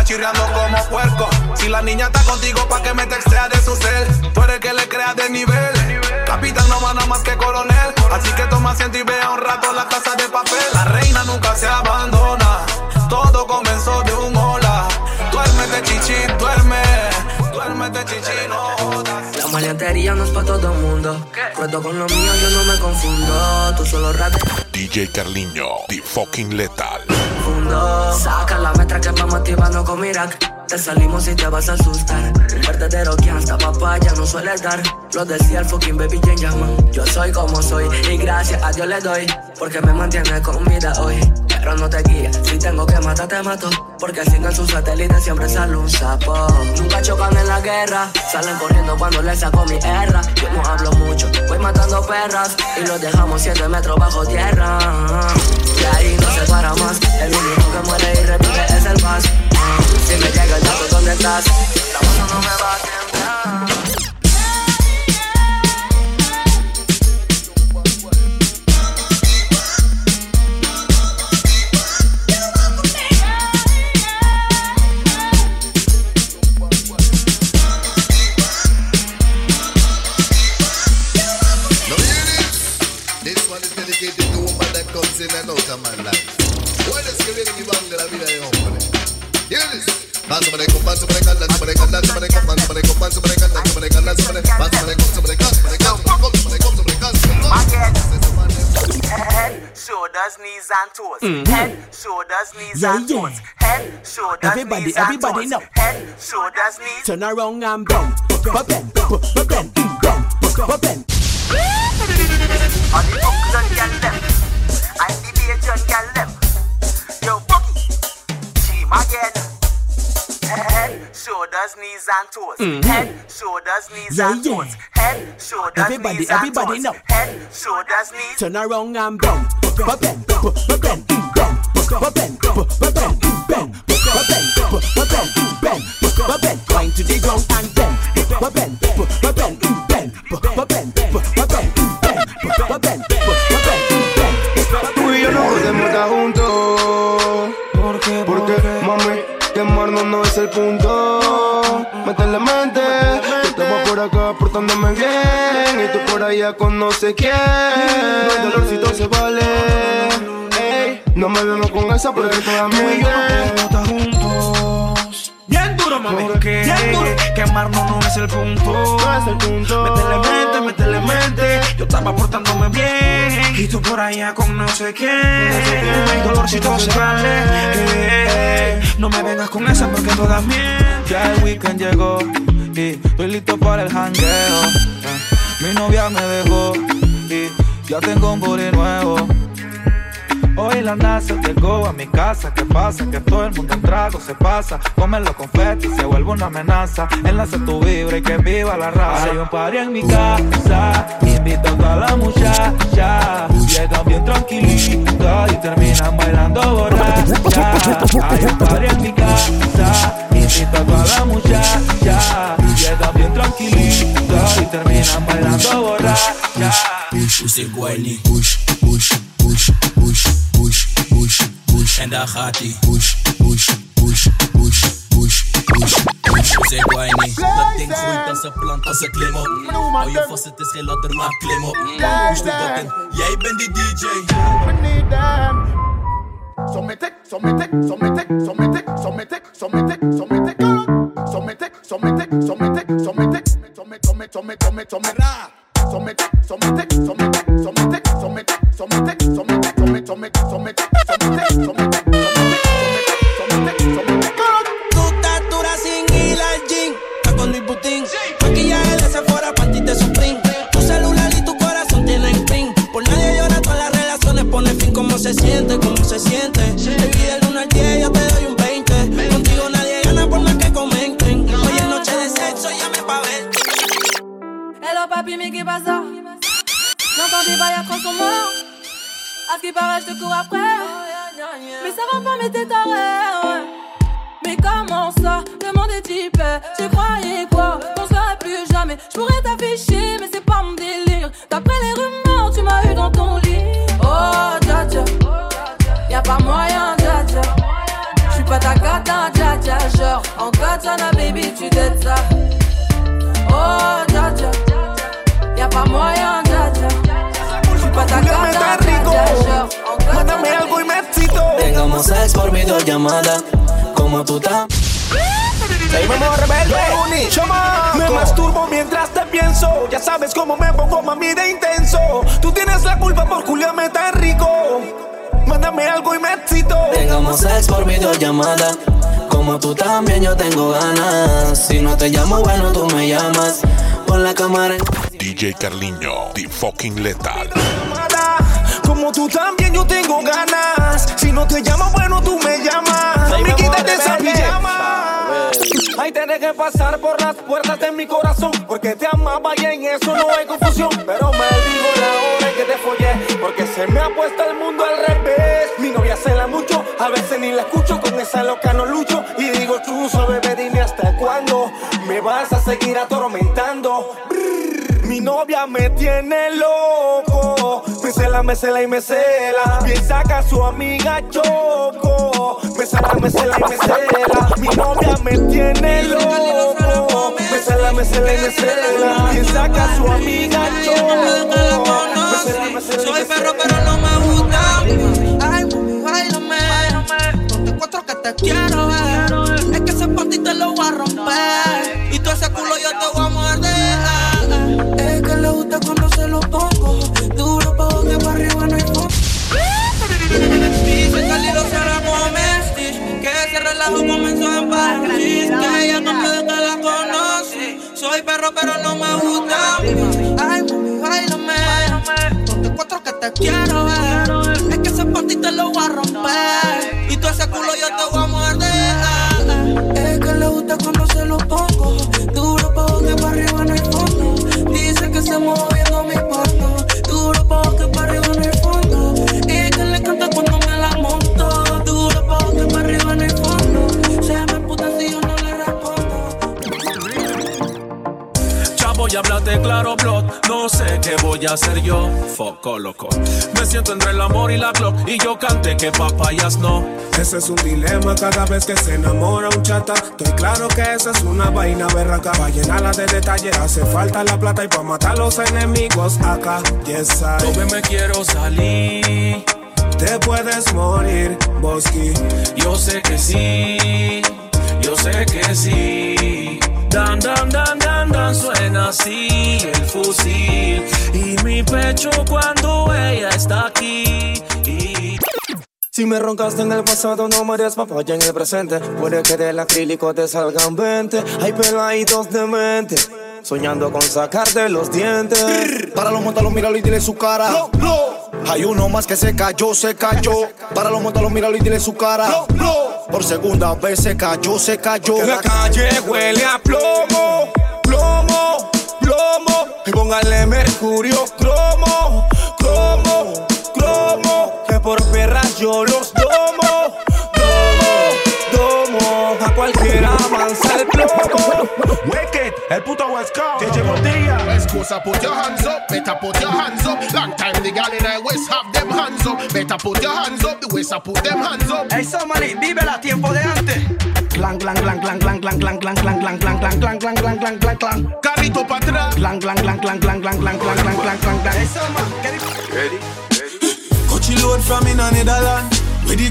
chirriando como puerco. Si la niña está contigo, pa' que me textea de su cel. Tú eres que le creas de nivel. Capitán no va nada más que coronel. Así que toma asiento y vea un rato la casa de papel. La reina nunca se abandona. Todo comenzó de un hola. Duérmete, chichi, duerme. Duérmete, chichi, no jodas. La maleantería no es pa' todo el mundo. Cuento con lo mío, yo no me confundo. Tú solo rates. D J Carliño, The Fucking Lethal. Saca la metra que va motivando con Mirac. Te salimos y te vas a asustar. Un verdadero que hasta papaya no suele dar. Lo decía el fucking baby Jenjaman. Yo soy como soy y gracias a Dios le doy, porque me mantiene con vida hoy. Pero no te guíes, si tengo que matar te mato, porque sin en sus satélites siempre sale un sapo. Nunca chocan en la guerra, salen corriendo cuando les saco mi erra. Yo no hablo mucho, voy matando perras y los dejamos siete metros bajo tierra. Y ahí no se para más, el único que muere y revive es el paz. Si me llega el dato, ¿dónde estás? La mano no me va a temblar. In and out of my life. What is giving you bang la vida de hombre? Hear this. Pass somebody come, pass somebody come, somebody come, somebody come, somebody come, pass somebody come, somebody come, somebody pass somebody come, somebody come, somebody come, somebody come, somebody come, somebody come. Head, shoulders, knees and toes. Head, shoulders, knees and toes. Head, shoulders, knees and toes. Head, shoulders, knees. Turn around and bend, bend, bend, bend, bend, bend. On the hook, don't get them. I'm the Bajan gal them. Yo, Boogie, team again. Head, shoulders, knees and toes. Mm-hmm. Head, shoulders, knees yeah, and yeah. toes. Head, shoulders, everybody, knees everybody and toes. Know. Head, shoulders, knees. Turn around and bend, bend, bend, bend, bend, bend, bend, bend, bend, bend, bend. Wind to the ground and bend, bend, bend, bend, bend, bend, bend, bend, bend. Tú y yo no podemos estar juntos. ¿Por qué? Porque, mami, quemarnos no es el punto. Métele mente, yo estaba por acá portándome bien y tú por allá con no sé quién. No hay dolorcito se vale. Ey, no me vemos con esa porque toda mi tú y yo no podemos estar juntos. Bien duro, mami, porque bien duro. Quemarnos no es el punto. No es el punto. Métele mente, métele mente. Yo estaba portándome bien y tú por allá con no sé quién. No hay dolorcito se vale. Eh, no me vengas con esa porque todas mienten. Ya el weekend llegó y estoy listo para el jangueo. eh. Mi novia me dejó y ya tengo un booty nuevo. Hoy la NASA llegó a mi casa. ¿Qué pasa? Que todo el mundo en trago se pasa. Comen los confetis, se vuelve una amenaza. Enlace tu vibra y que viva la raza. Hay un party en mi casa, invito a toda la muchacha. Llegan bien tranquilitas y terminan bailando borracha. Hay un party en mi casa, invito a toda la muchacha. Llegan bien tranquilitas y terminan bailando borracha. Push, c'est Guayni. Push, push, push, push, push, push, push. En daar gaat ie. Push, push, push, push, push, push, push. C'est Guayni. Dat ding groeit als een plant, als een klim op. Hou je vast, het is geen ladder, maar klim op. Push de button, jij bent die D J. Sometek, sometek, sometek, sometek, sometek, sometek, sometek, sometek, sometek, sometek, sometek, sometek, sometek, sometek, sometek. Sometek, sometek, sometek, sometek, sometek, sometek, sometek, sometek, sometek, sometek, sometek, sometek, sometek, sometek. Tu estás dura sin ir al gym, está con Luis Butín. Maquillaje de Sephora, panty de Supreme. Tu celular y tu corazón tienen pin. Por nadie llora, todas las relaciones pone fin. ¿Cómo se siente? ¿Cómo se siente? Te pide el uno al diez, yo te doy un veinte. Contigo nadie gana por más que comenten. Hoy es noche de sexo, llame pa' ver. Hello papi, mais qu'est pas ça? J'entends des bails à transformer. À ce qui paraît, je te cours après. Mais ça va pas, mais t'es taré. Mais comment ça? Le monde est type. Tu croyais quoi? On se verrait plus jamais. Je pourrais t'afficher, mais c'est pas mon délire. D'après les rumeurs, tu m'as eu dans ton lit. Oh, dja dja. Y'a pas moyen, dja dja. J'suis pas ta carte. toi t'es un dja-dja, genre en katana baby tu dettes ça. Oh dja-dja, y'a pas moyen dja-dja. J'suis pas ta katana dja-dja, genre en katana. Mándame algo y me excito. Tengamos sex por videollamada, como tú estás. Seguimos rebelde, me masturbo mientras te pienso. Ya sabes cómo me pongo, mami, de intenso. Tú tienes la culpa por culiarme tan rico. Mándame algo y me excito. Tengamos sex por videollamada, como tú también yo tengo ganas. Si no te llamo, bueno, tú me llamas. Pon la cámara en... D J Carliño, The Fucking Lethal. Como tú también yo tengo ganas. Si no te llamo, bueno, tú me llamas. Mami, quítate esa pijama. Ay, te dejé pasar por las puertas de mi corazón, porque te amaba y en eso no hay confusión. Pero maldigo la hora en que te follé, porque se me ha puesto el mundo al revés. Mi novia se la mucho, a veces ni la escucho. Con esa loca no lucho. Y digo, chuzo, bebé, dime hasta cuándo me vas a seguir atormentando. Brrr, mi novia me tiene loco. Me cela, me cela y me cela. Piensa que a su amiga choco. Me cela, me cela y me cela. Mi novia me tiene loco. Me cela, me cela y me cela. Piensa que a su amiga choco. Me cela, me cela y me cela. Soy perro pero no me gusta. Ay, mami, bailame. Ponte cuatro que te quiero ver. Es que ese panty te lo voy a romper. Y todo ese culo yo te voy a morder. Es que le gusta cuando se lo pongo. Duro pa' que para arriba no hay fondo. Dice que al hilo se la come Stitch, que ese relajo comenzó en París, que ella no puede que la conoce. Soy perro pero no me gusta. Ay, mami, bailame. Ponte cuatro que te quiero ver. Es que ese panty te lo voy a romper. Y todo ese culo yo te voy a morder. Es que le gusta cuando se lo pongo. Duro pa' que para arriba no hay fondo. Dice que se moviendo mi pato. Duro pa' que para arriba no hay fondo. Y que le encanta cuando me la monto. Duro pa' que para arriba no hay fondo. Se me puta si yo no le respondo. Chavo, ya hablaste claro, blood. No sé qué voy a hacer yo. Foco loco. Me siento entre el amor y la Glock. Y yo canté que papayas no. Ese es un dilema cada vez que se enamora un chata. Estoy claro que esa es una vaina berraca. Pa' llenarla de detalle hace falta la plata. Y pa' matar a los enemigos acá. Yes, I. Yo me quiero salir. Te puedes morir, Bosky. Yo sé que sí. Yo sé que sí. Dan, dan, dan, dan, dan. Suena así el fusil. Y mi pecho cuando ella está aquí. Y... Si me roncaste en el pasado, no me des papaya en el presente. Puede que del acrílico te salgan veinte. Hay peladitos de mente, soñando con sacarte los dientes. Para los montalos, míralo y dile su cara. No, no. Hay uno más que se cayó, se cayó. Para los montalos, míralo y dile su cara. No, no. Por segunda vez se cayó, se cayó. Que la calle huele a plomo, plomo, plomo. Y póngale mercurio, cromo, cromo, cromo. Que por perras yo los domo, domo, domo. A cualquiera avanza el plomo. Wicked, el puto West Coast. T J Botilla. West Coast, I put your hands up. Better put your hands up. Long time the gal in the West have them hands up. Better put your hands up. The West, I put them hands up. Hey, Somali, vívela tiempo de antes. Clang, clang, clang, clang, clang, clang, clang, clang, clang, clang, clang, clang, clang, clang, clang, clang, clang, clang. Carrito para atrás. Clang, clang, clang, clang, clang, clang, clang, clang, clang, clang, clang, clang. Hey, Somali, ready? Coachy load from in a Netherlands. Ready?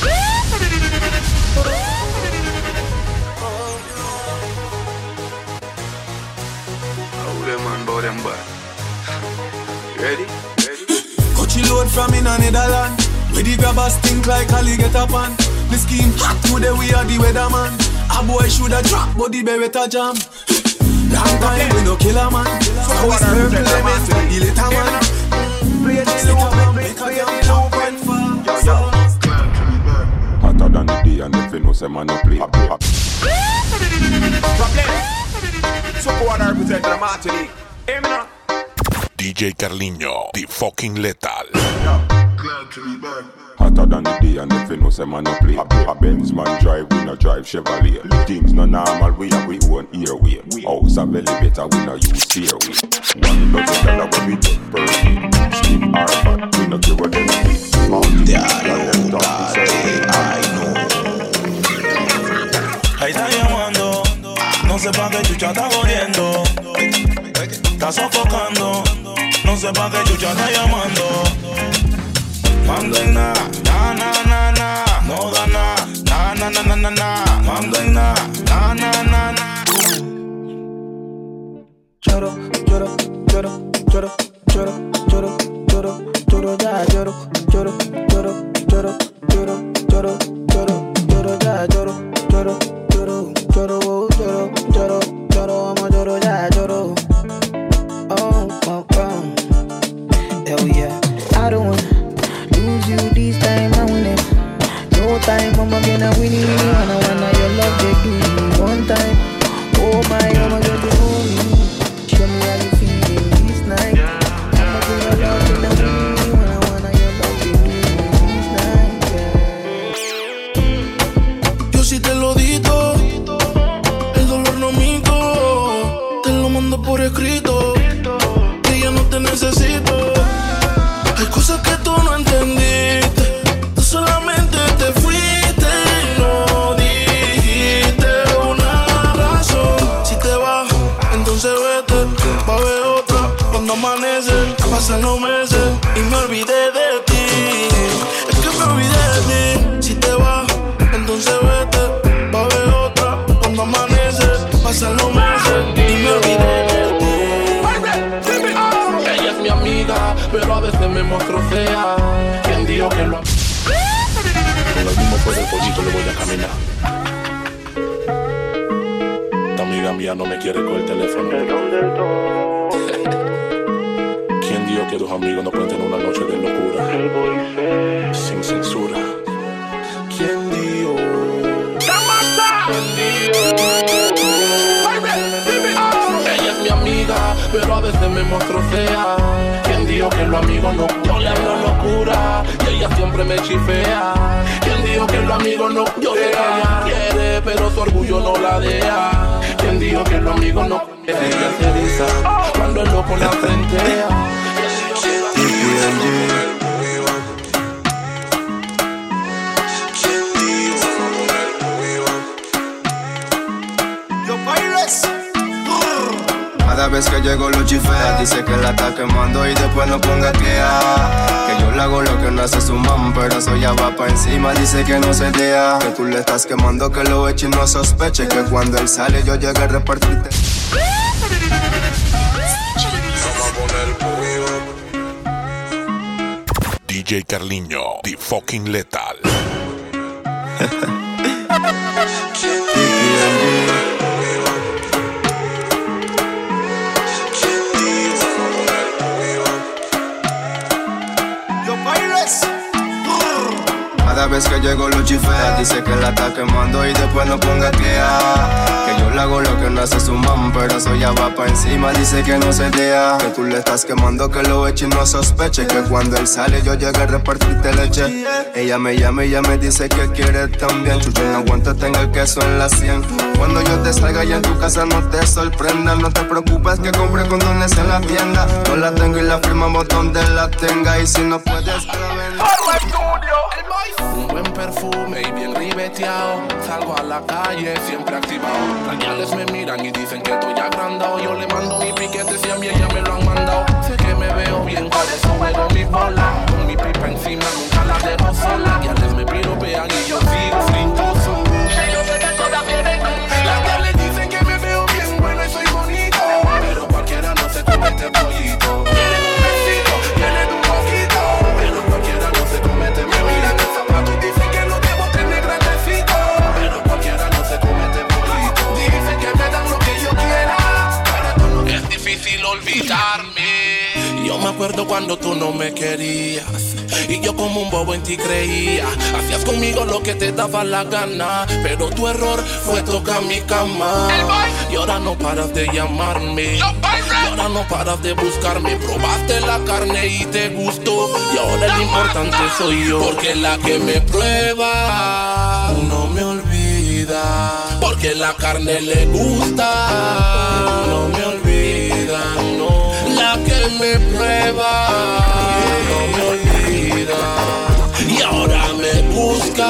Man, bow them back. Ready? Ready? Coachy load from in a Netherlands. Where the grabbers think like Ali get up on. The scheme hot today, we are the weatherman. A boy shoulda drop, but the beretta jam. Long time we no kill a man. So it's purple lemon, the little man. Play it slow, make a girl open fire. Hotter than the day, and if you know say man no play. Problem. So go on represent the Martinique. Hear me now. D J Carliño, The Fucking Lethal. Glad to be back. Hotter than the day, and if you know say man no play. A Benz man drive, we no drive Chevrolet. Things no normal, we have we own airway. House a belly better, we no use stairway. One dozen dollar when we do per day. Skin or fat, we no care what them say. Mountain, I know. Ahí está llamando, no sé pa' qué chucha está jodiendo. Está sofocando, no sé pa' qué chucha está llamando. Mando en na, na na na na, no da na, na na na na na na. Mando en na, na na na na. Lloro, lloro, lloro, lloro, lloro, lloro, lloro, lloro, ya lloro, lloro, lloro, lloro, lloro, lloro, lloro, lloro, ya lloro, lloro, lloro, lloro, lloro, lloro, lloro, amo lloro, ya lloro. Oh, oh, oh. Hell yeah. I don't wanna lose you this time, I want it. No time, I'm gonna win it. And I wanna your love, they do me one time. Oh my, I'ma get the only. Show me how you feeling this night. I'ma give your love to the winning. When I wanna your love, they do me this night, yeah. Yo sí te lo dito, el dolor no minto. Te lo mando por escrito, que ya no te necesito. Hay cosas que tú no entendiste, tú solamente te fuiste y no dijiste una razón. Si te vas, entonces vete, va a haber otra. Cuando amanece, pasan los meses y me olvidé de ti. Es que me olvidé de ti. Si te vas, entonces vete, va a haber otra. Cuando amanece, pasan los meses y me olvidé de ti. Ella es mi amiga, pero a veces me muestro fea. ¿Quién dijo que lo... Con lo mismo fue del pollito, le voy a caminar. Esta amiga mía no me quiere con el teléfono. ¿Quién dijo que tus amigos no pueden tener una noche de locura? Sin censura. ¿Quién dijo? Ella es mi amiga, pero a veces me muestro fea. ¿Quién dijo que los amigos no? Yo le hablo locura y ella siempre me chifea. ¿Quién dijo que los amigos no? Yo sé que ella quiere, pero su orgullo no la deja. ¿Quién dijo que los amigos no? Ella se eriza cuando el loco la frentea. Cada vez que llego lo chifea, dice que la está quemando y después no ponga quea. Que yo le hago lo que no hace su mam, pero eso ya va pa' encima, dice que no se dea. Que tú le estás quemando, que lo eche y no sospeche, que cuando él sale yo llegue a repartirte. D J Carliño, The Fucking Lethal. Cada vez que llego lo chifea, dice que la está quemando y después no ponga quea. Que yo le hago lo que no hace su mam, pero eso ya va pa' encima, dice que no se dea. Que tú le estás quemando, que lo eche y no sospeche, que cuando él sale yo llegue a repartirte leche. Ella me llama y ella me dice que quiere también. Chucho, no aguanta, tenga el queso en la sien. Cuando yo te salga y en tu casa no te sorprenda. No te preocupes que compre condones en la tienda. No la tengo y la firmamos donde la tenga. Y si no puedes, que la venda. Un buen perfume y bien ribeteado. Salgo a la calle siempre activado. Las gales me miran y dicen que estoy agrandado. Yo le mando mi piquete si a mí ella me lo han mandado. Sé que me veo bien, por eso juego mi bola. Con mi pipa encima nunca la dejo sola. Gales me piropean y yo sigo frincoso. Ellos sé que todas vienen. Las gales dicen que me veo bien, bueno y soy bonito. Pero cualquiera no se come este pollito. Tienen un besito, tienen un ojito. Pero cualquiera no se comete, me miran el zapato y dicen que no debo tener grandecito. Pero cualquiera no se comete pollito. Dicen que me dan lo que yo quiera, pero tú no. Es difícil olvidarme. Yo me acuerdo cuando tú no me querías y yo como un bobo en ti creía. Hacías conmigo lo que te daba la gana, pero tu error fue tocar mi cama. Y ahora no paras de llamarme, y ahora no paras de buscarme. Probaste la carne y te gustó, y ahora el importante soy yo. Porque la que me prueba no me olvida, porque la carne le gusta, no me olvida, no. La que me prueba no me olvida, y ahora me busca.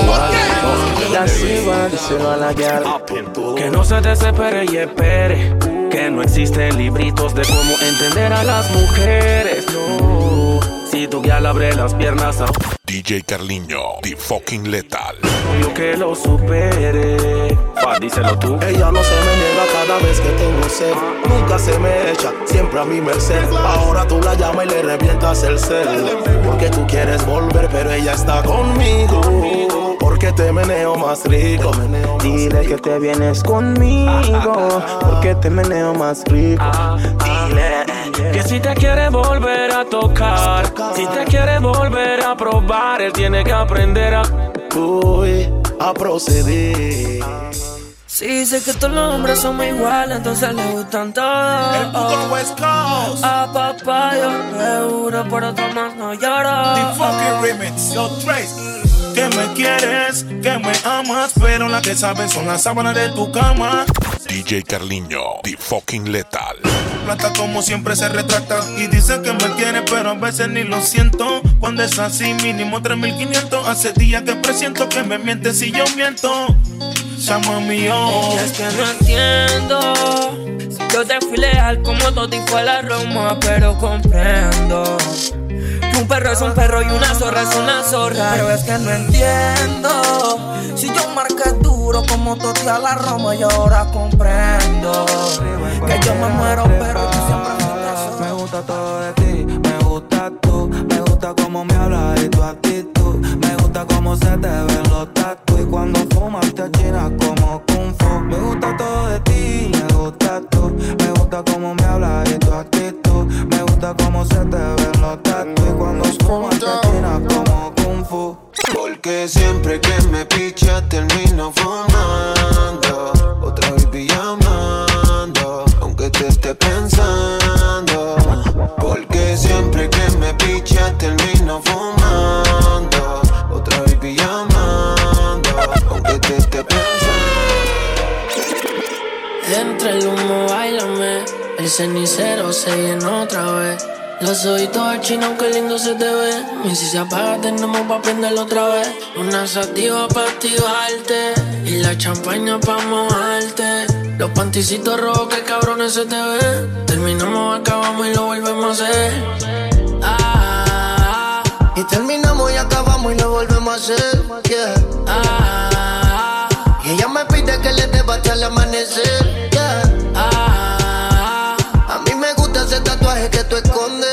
Y así va, díselo a la gal. Que no se desespere y espere, que no existen libritos de cómo entender a las mujeres. No, si tu gal abre las piernas a D J Carliño, The Fucking Lethal. yo que lo supere. Fa, díselo tú. Ella no se me niega cada vez que tengo sed. Nunca se me echa, siempre a mi merced. Ahora tú la llamas y le revientas el cel. Porque tú quieres volver, pero ella está conmigo. Porque te meneo más rico. Dile que te vienes conmigo, porque te meneo más rico. Dile que si te quiere volver a tocar, si te quiere volver a probar, él tiene que aprender a Uy, a proceder. Sí, sé que todos los hombres somos iguales, entonces le gustan todos. El puto West Coast. A papá yo seguro, por otro más no lloro. The fucking remix, yo Trace. Que me quieres, que me amas, pero la que sabes son las sábanas de tu cama. D J Carliño, The Fucking Lethal. Plata como siempre se retracta y dice que me quiere, pero a veces ni lo siento. Cuando es así, mínimo tres mil quinientos. Hace días que presiento que me mientes si yo miento. Llama mío. Y es que no entiendo. Si yo te fui leal como Toti fue la Roma, pero comprendo. Un perro es un perro y una zorra es una zorra. Pero es que no entiendo. Si yo marqué duro como Toti a la Roma, y ahora comprendo que yo me muero, pero tú siempre fuiste. Me gusta todo de ti, me gusta tú. Me gusta cómo me hablas y tu actitud. Me gusta cómo se te ven los tatu. Y cuando fumas te achinas como Kung Fu. Me gusta todo de ti, me gusta tú. Me gusta cómo me hablas y tu actitud. Me gusta cómo se te ven los tatu. Y cuando fumas te achinas como Kung Fu. Porque siempre que me picha termino fumando. Otra vez llamando, aunque te esté pensando. Porque siempre que me picha termino fumando. Otra vez llamando, aunque te esté pensando. Entre el humo, bailame. El cenicero se llenó otra vez. Los ojitos chinos, qué lindo se te ve. Y si se apaga, tenemos pa' prenderlo otra vez. Una sativa pa' activarte y la champaña pa' mojarte. Los panticitos rojos, que cabrones se te ven. Terminamos, acabamos y lo volvemos a hacer. Ah, y terminamos y acabamos y lo volvemos a hacer. Yeah. Ah, y ella me pide que le deba hasta el amanecer. Yeah. Ah, a mí me gusta ese tatuaje que tú escondes.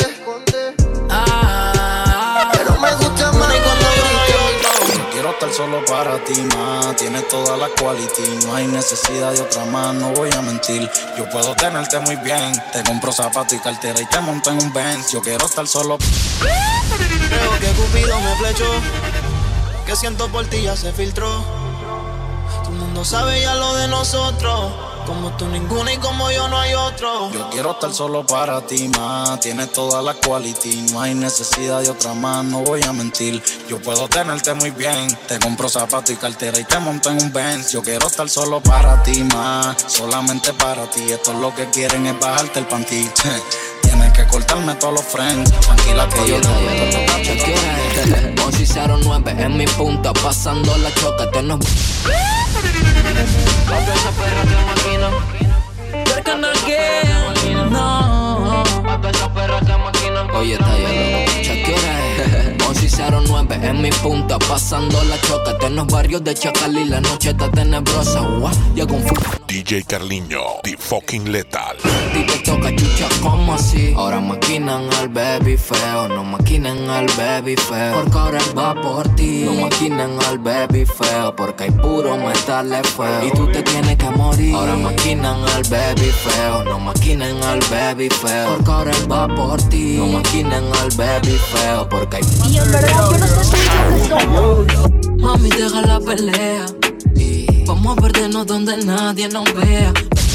Ah, pero me gusta más cuando grites. No quiero estar solo para ti, ma. Tienes toda la quality. No hay necesidad de otra más, no voy a mentir. Yo puedo tenerte muy bien. Te compro zapatos y cartera y te monto en un Benz. Yo quiero estar solo. Creo que Cupido me flechó. Que siento por ti ya se filtró. Todo el mundo sabe ya lo de nosotros. Como tú ninguna y como yo no hay otro. Yo quiero estar solo para ti, ma. Tienes toda la quality. No hay necesidad de otra más, no voy a mentir. Yo puedo tenerte muy bien. Te compro zapatos y cartera y te monto en un Benz. Yo quiero estar solo para ti, ma. Solamente para ti. Esto es lo que quieren, es bajarte el panty. Tienes que cortarme todos los friends. Tranquila que yo te once cero nueve en mi punta, pasando la choca, te nos... Papi, esa perra te maquina. Cerca no quiero, no. Papi, esa perra te maquina. Oye, está ya loco, Shakira. once cero nueve en mi punta, pasando la choca. En los barrios de Chacal y la noche está tenebrosa. Wow, ya confuso. D J Carliño, The Fucking Lethal. Y te toca chucha como así. Ahora maquinan al baby feo. No maquinen al baby feo, porque ahora él va por ti. No maquinen al baby feo, porque hay puro metal feo. Y tú te tienes que morir. Ahora maquinan al baby feo. No maquinen al baby feo, porque ahora él va por ti. No maquinen al baby feo, porque hay... Y en verdad yo no sé si yo que soy. Mami, deja la pelea. Vamos a perdernos donde nadie nos vea.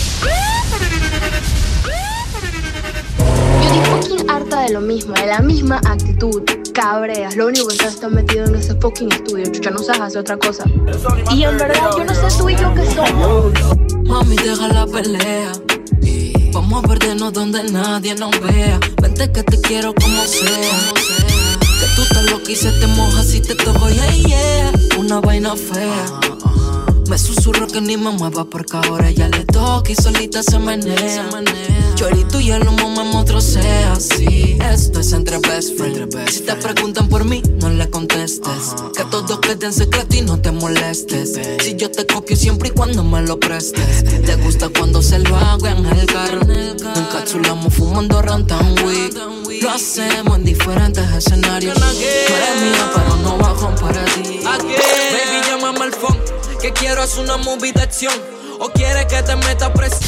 Yo estoy fucking harta de lo mismo, de la misma actitud. Cabreas, lo único que estás está metido en ese fucking estudio. Chucha, no sabes hacer otra cosa. Y en verdad yo no sé tú y yo que somos. Mami, deja la pelea. Vamos a perdernos donde nadie nos vea. Vente que te quiero como sea. Que Tú estás loca y se te moja si te toco, yeah, yeah. Una vaina fea. Me susurro que ni me mueva porque ahora ya le toca y solita se menea. Chorito y el humo me motrocea, así. Esto es entre best friends. Si te preguntan por mí, no le contestes. Que todo quede en secreto y no te molestes. Si yo te copio siempre y cuando me lo prestes. Te gusta cuando se lo hago en el carro. Nunca chulamos fumando rantanweed. Lo hacemos en diferentes escenarios. No eres mía, pero no bajo para ti. Baby, llámame al phone, que quiero hacer una movie de acción. O quiere que te meta presión.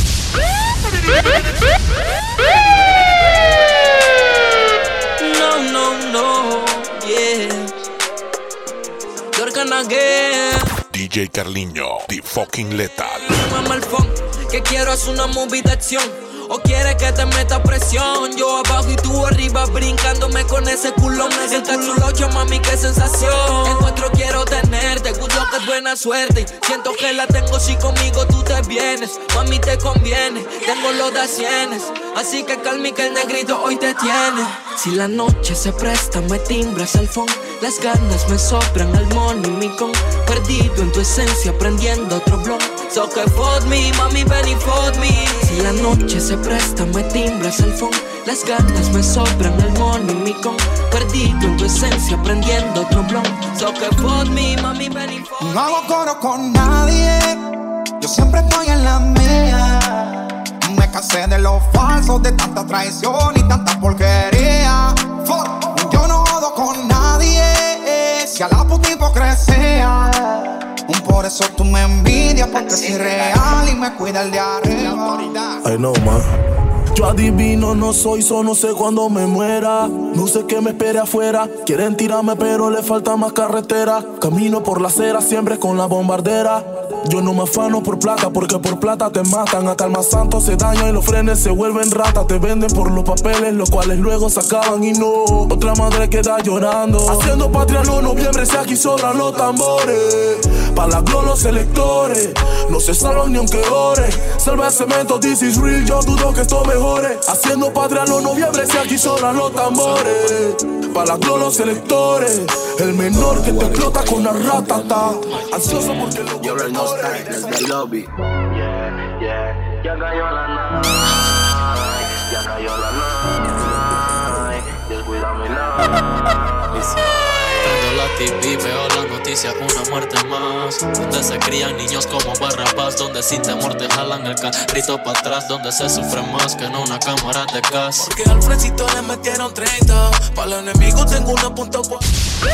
No, no, no, yeah. Dorcan again. D J Carliño, The Fucking Lethal. Llámame al phone, que quiero hacer una movie de acción. O quiere que te meta presión. Yo abajo y tú arriba brincándome con ese culón. Está chulocho, mami, qué sensación. Encuentro quiero tenerte, gusto que es buena suerte. Siento que la tengo si conmigo tú te vienes. Mami, te conviene, tengo los de cienes. Así que calmi que el negrito hoy te tiene. Si la noche se presta, me timbras el phone. Las ganas me sobran, el money, mi con. Perdido en tu esencia, prendiendo otro blog. So que fuck me, mami, ven y fuck me. Si la noche se presta, me timbras el phone. Las ganas me sobran, el money, mi con. Perdido en tu esencia, prendiendo otro blog. So que fuck me, mami, ven y fuck me. No hago coro con nadie, yo siempre estoy en la mía. Me cansé de los falsos, de tanta traición y tanta porquería. Fuck, yo no jodo con nadie, si a la puta hipocresía. Por eso tú me envidias, porque soy real y me cuida el de arriba. I know, man. Yo adivino, no soy, so no sé cuándo me muera. No sé qué me espere afuera. Quieren tirarme, pero le falta más carretera. Camino por la acera, siempre con la bombardera. Yo no me afano por plata, porque por plata te matan. Acá el más santo se daña y los frenes se vuelven ratas. Te venden por los papeles, los cuales luego se acaban y no. Otra madre queda llorando. Haciendo patria, no, noviembre, si aquí sobran los tambores. Pa' la gloria los electores, no se salvan ni aunque ore. Salva el cemento, this is real, yo dudo que esto mejore. Haciendo patria, los noviembre, si aquí sobran los tambores. Pa' la gloria los electores, el menor que te explota con la ratata. Ansioso porque lo yo no style desde el lobby. Yeah, yeah, ya cayó la night, ya cayó la night. Descuida mi night. Prendo la T V, veo la noticia, una muerte más. Donde se crían niños como Barrabás, donde sin temor te jalan el carrito para atrás, donde se sufre más que en una cámara de gas. Porque al Fresito le metieron treinta, para el enemigo tengo uno punto cuatro.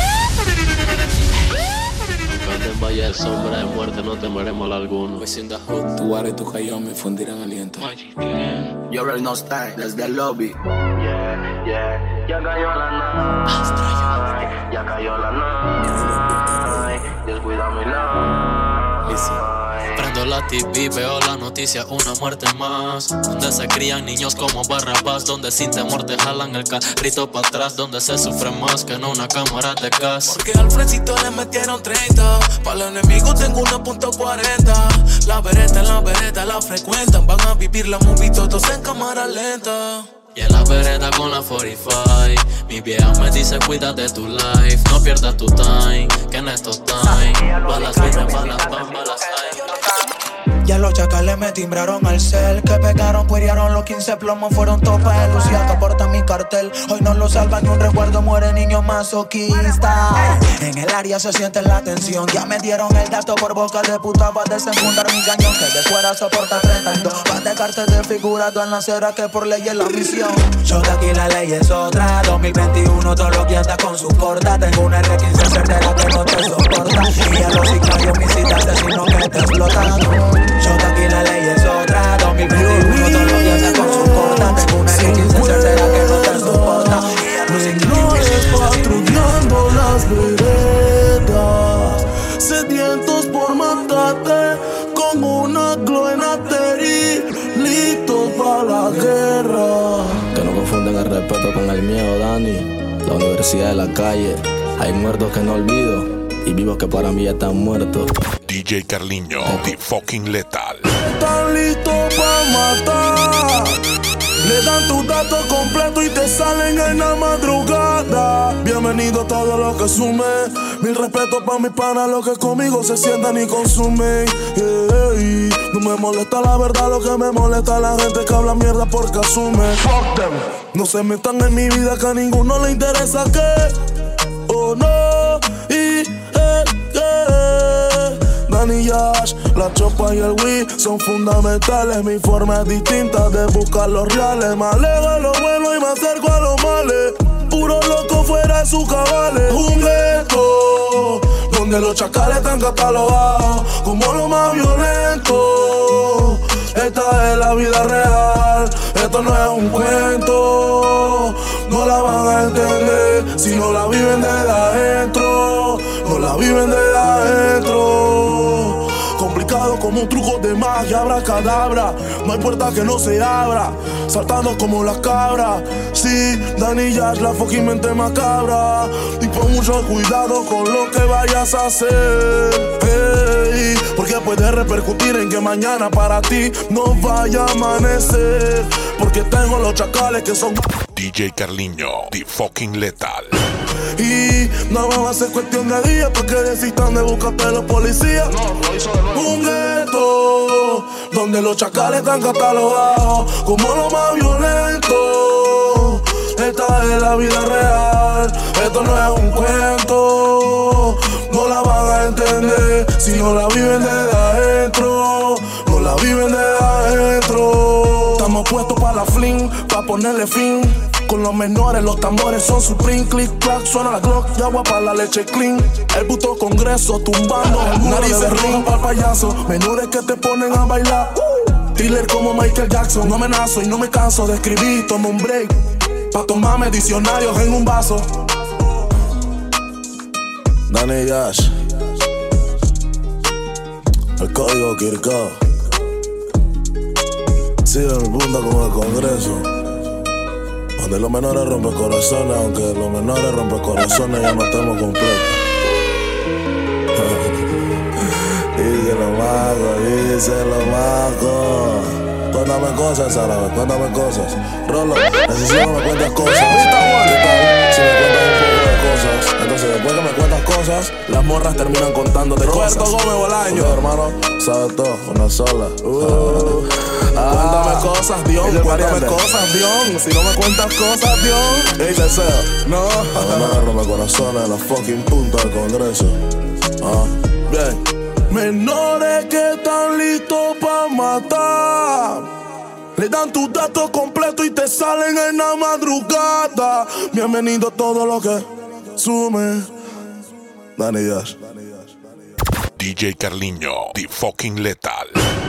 Cuando en Valle de sombra de muerte no temeremos alguno. Within the hood, tu ara y tu callao me fundirán aliento. Yo real no style desde el lobby. Yeah, yeah, ya cayó la night, ya cayó la night. Descuida mi night. Prendo la T V, veo la noticia, una muerte más. Donde se crían niños como Barrabás, donde sin temor te jalan el carrito para atrás, donde se sufre más que en una cámara de gas. Porque al Fresito le metieron treinta, para el enemigo tengo uno punto cuarenta. La vereta, la vereta la frecuentan, van a vivir la movie todos en cámara lenta. Y en la vereda con la cuarenta y cinco, mi vieja me dice cuida de tu life, no pierdas tu time, que en estos time, balas vienen, balas van, balas hay. Ya los chacales me timbraron al cel. Que pegaron, cueriaron los quince plomos. Fueron topa de Lucía que aporta mi cartel. Hoy no lo salva ni un recuerdo, muere niño masoquista. En el área se siente la tensión. Ya me dieron el dato por boca de puta. Va a desenfundar mi cañón que de fuera soporta treinta y dos. Va a dejarte desfigurado en la acera que por ley es la misión. Yo de aquí la ley es otra. dos mil veintiuno todo lo que anda con su corta. Tengo una R quince certera que no te soporta. Y a los sicarios mis asesinos que te explotan. Yo de aquí la ley es otra. dos mil veintiuno todo lo que anda con su corta. Tengo una R quince certera que no te soporta. Y a los menores patrullando las veredas, sedientos por matarte como una gloenatería, listos para la guerra. Que no confunden el respeto con el miedo, Dani. La universidad de la calle, hay muertos que no olvido y vivos que para mí ya están muertos. D J Carliño, The Fucking Lethal. Están listos para matar, Le dan tus datos completos y te salen en la madrugada. Bienvenido a todo lo que sume. Mil respetos pa' mis panas, los que conmigo se sientan y consumen. Yeah. No me molesta la verdad, lo que me molesta es la gente que habla mierda porque asume. Fuck them. No se metan en mi vida que a ninguno le interesa que. Oh no. Y eh, eh. Danny Yash, la chopa y el weed son fundamentales. Mi forma es distinta de buscar los reales. Me alejo de lo bueno y me acerco a los males. Puro loco fuera de sus cabales. Un gueto donde los chacales están catalogados como lo más violento. Esta es la vida real, esto no es un cuento. No la van a entender si no la viven desde adentro. No la viven desde adentro. Complicado como un truco de magia, abracadabra. No hay puerta que no se abra, saltando como las cabras. Sí, Danny Yash, la fucking mente macabra. Y pon mucho cuidado con lo que vayas a hacer, hey, porque puede repercutir en que mañana para ti no vaya a amanecer. Porque tengo los chacales que son D J Carliño, The Fucking Lethal. Y no va a ser cuestión de días porque desistan de buscarte los policías. No, lo hizo de nuevo. Un gueto donde los chacales están catalogados como lo más violento. Esta es la vida real, esto no es un cuento. No la van a entender si no la viven desde adentro. No la viven desde adentro. Estamos puestos para la fling, para ponerle fin. Con los menores, los tambores son Supreme. Click, clack, suena la Glock y agua para la leche clean. El puto congreso tumbando el muro de ring para el payaso. Menores que te ponen a bailar. Thriller como Michael Jackson. No amenazo y no me canso de escribir. Tomo un break pa' tomarme diccionarios en un vaso. Danny Yash, el código Kirkao. Sigue mi punta como el congreso, donde los menores rompen corazones, aunque los menores rompen corazones ya no estamos completos. Díselo, mago, díselo, mago. Cuéntame cosas, árabe, cuéntame cosas. Rolo, necesito que me cuentes cosas. Si me cuentas un poco de cosas, entonces después que me cuentas cosas, las morras terminan contándote cosas. Roberto Gómez Bolaño, hermano, sabes todo, una sola. Uh, ah, cuéntame cosas, Dion, cuéntame cosas, Dion. Si no me cuentas cosas, Dion, ey, deseo. No, no me rompe corazones en la fucking punta del congreso. Ah, bien. Menores que están listos pa' matar, le dan tus datos completos y te salen en la madrugada. Bienvenido a todo lo que sume. Danny Yash, D J Carliño, The Fucking Lethal.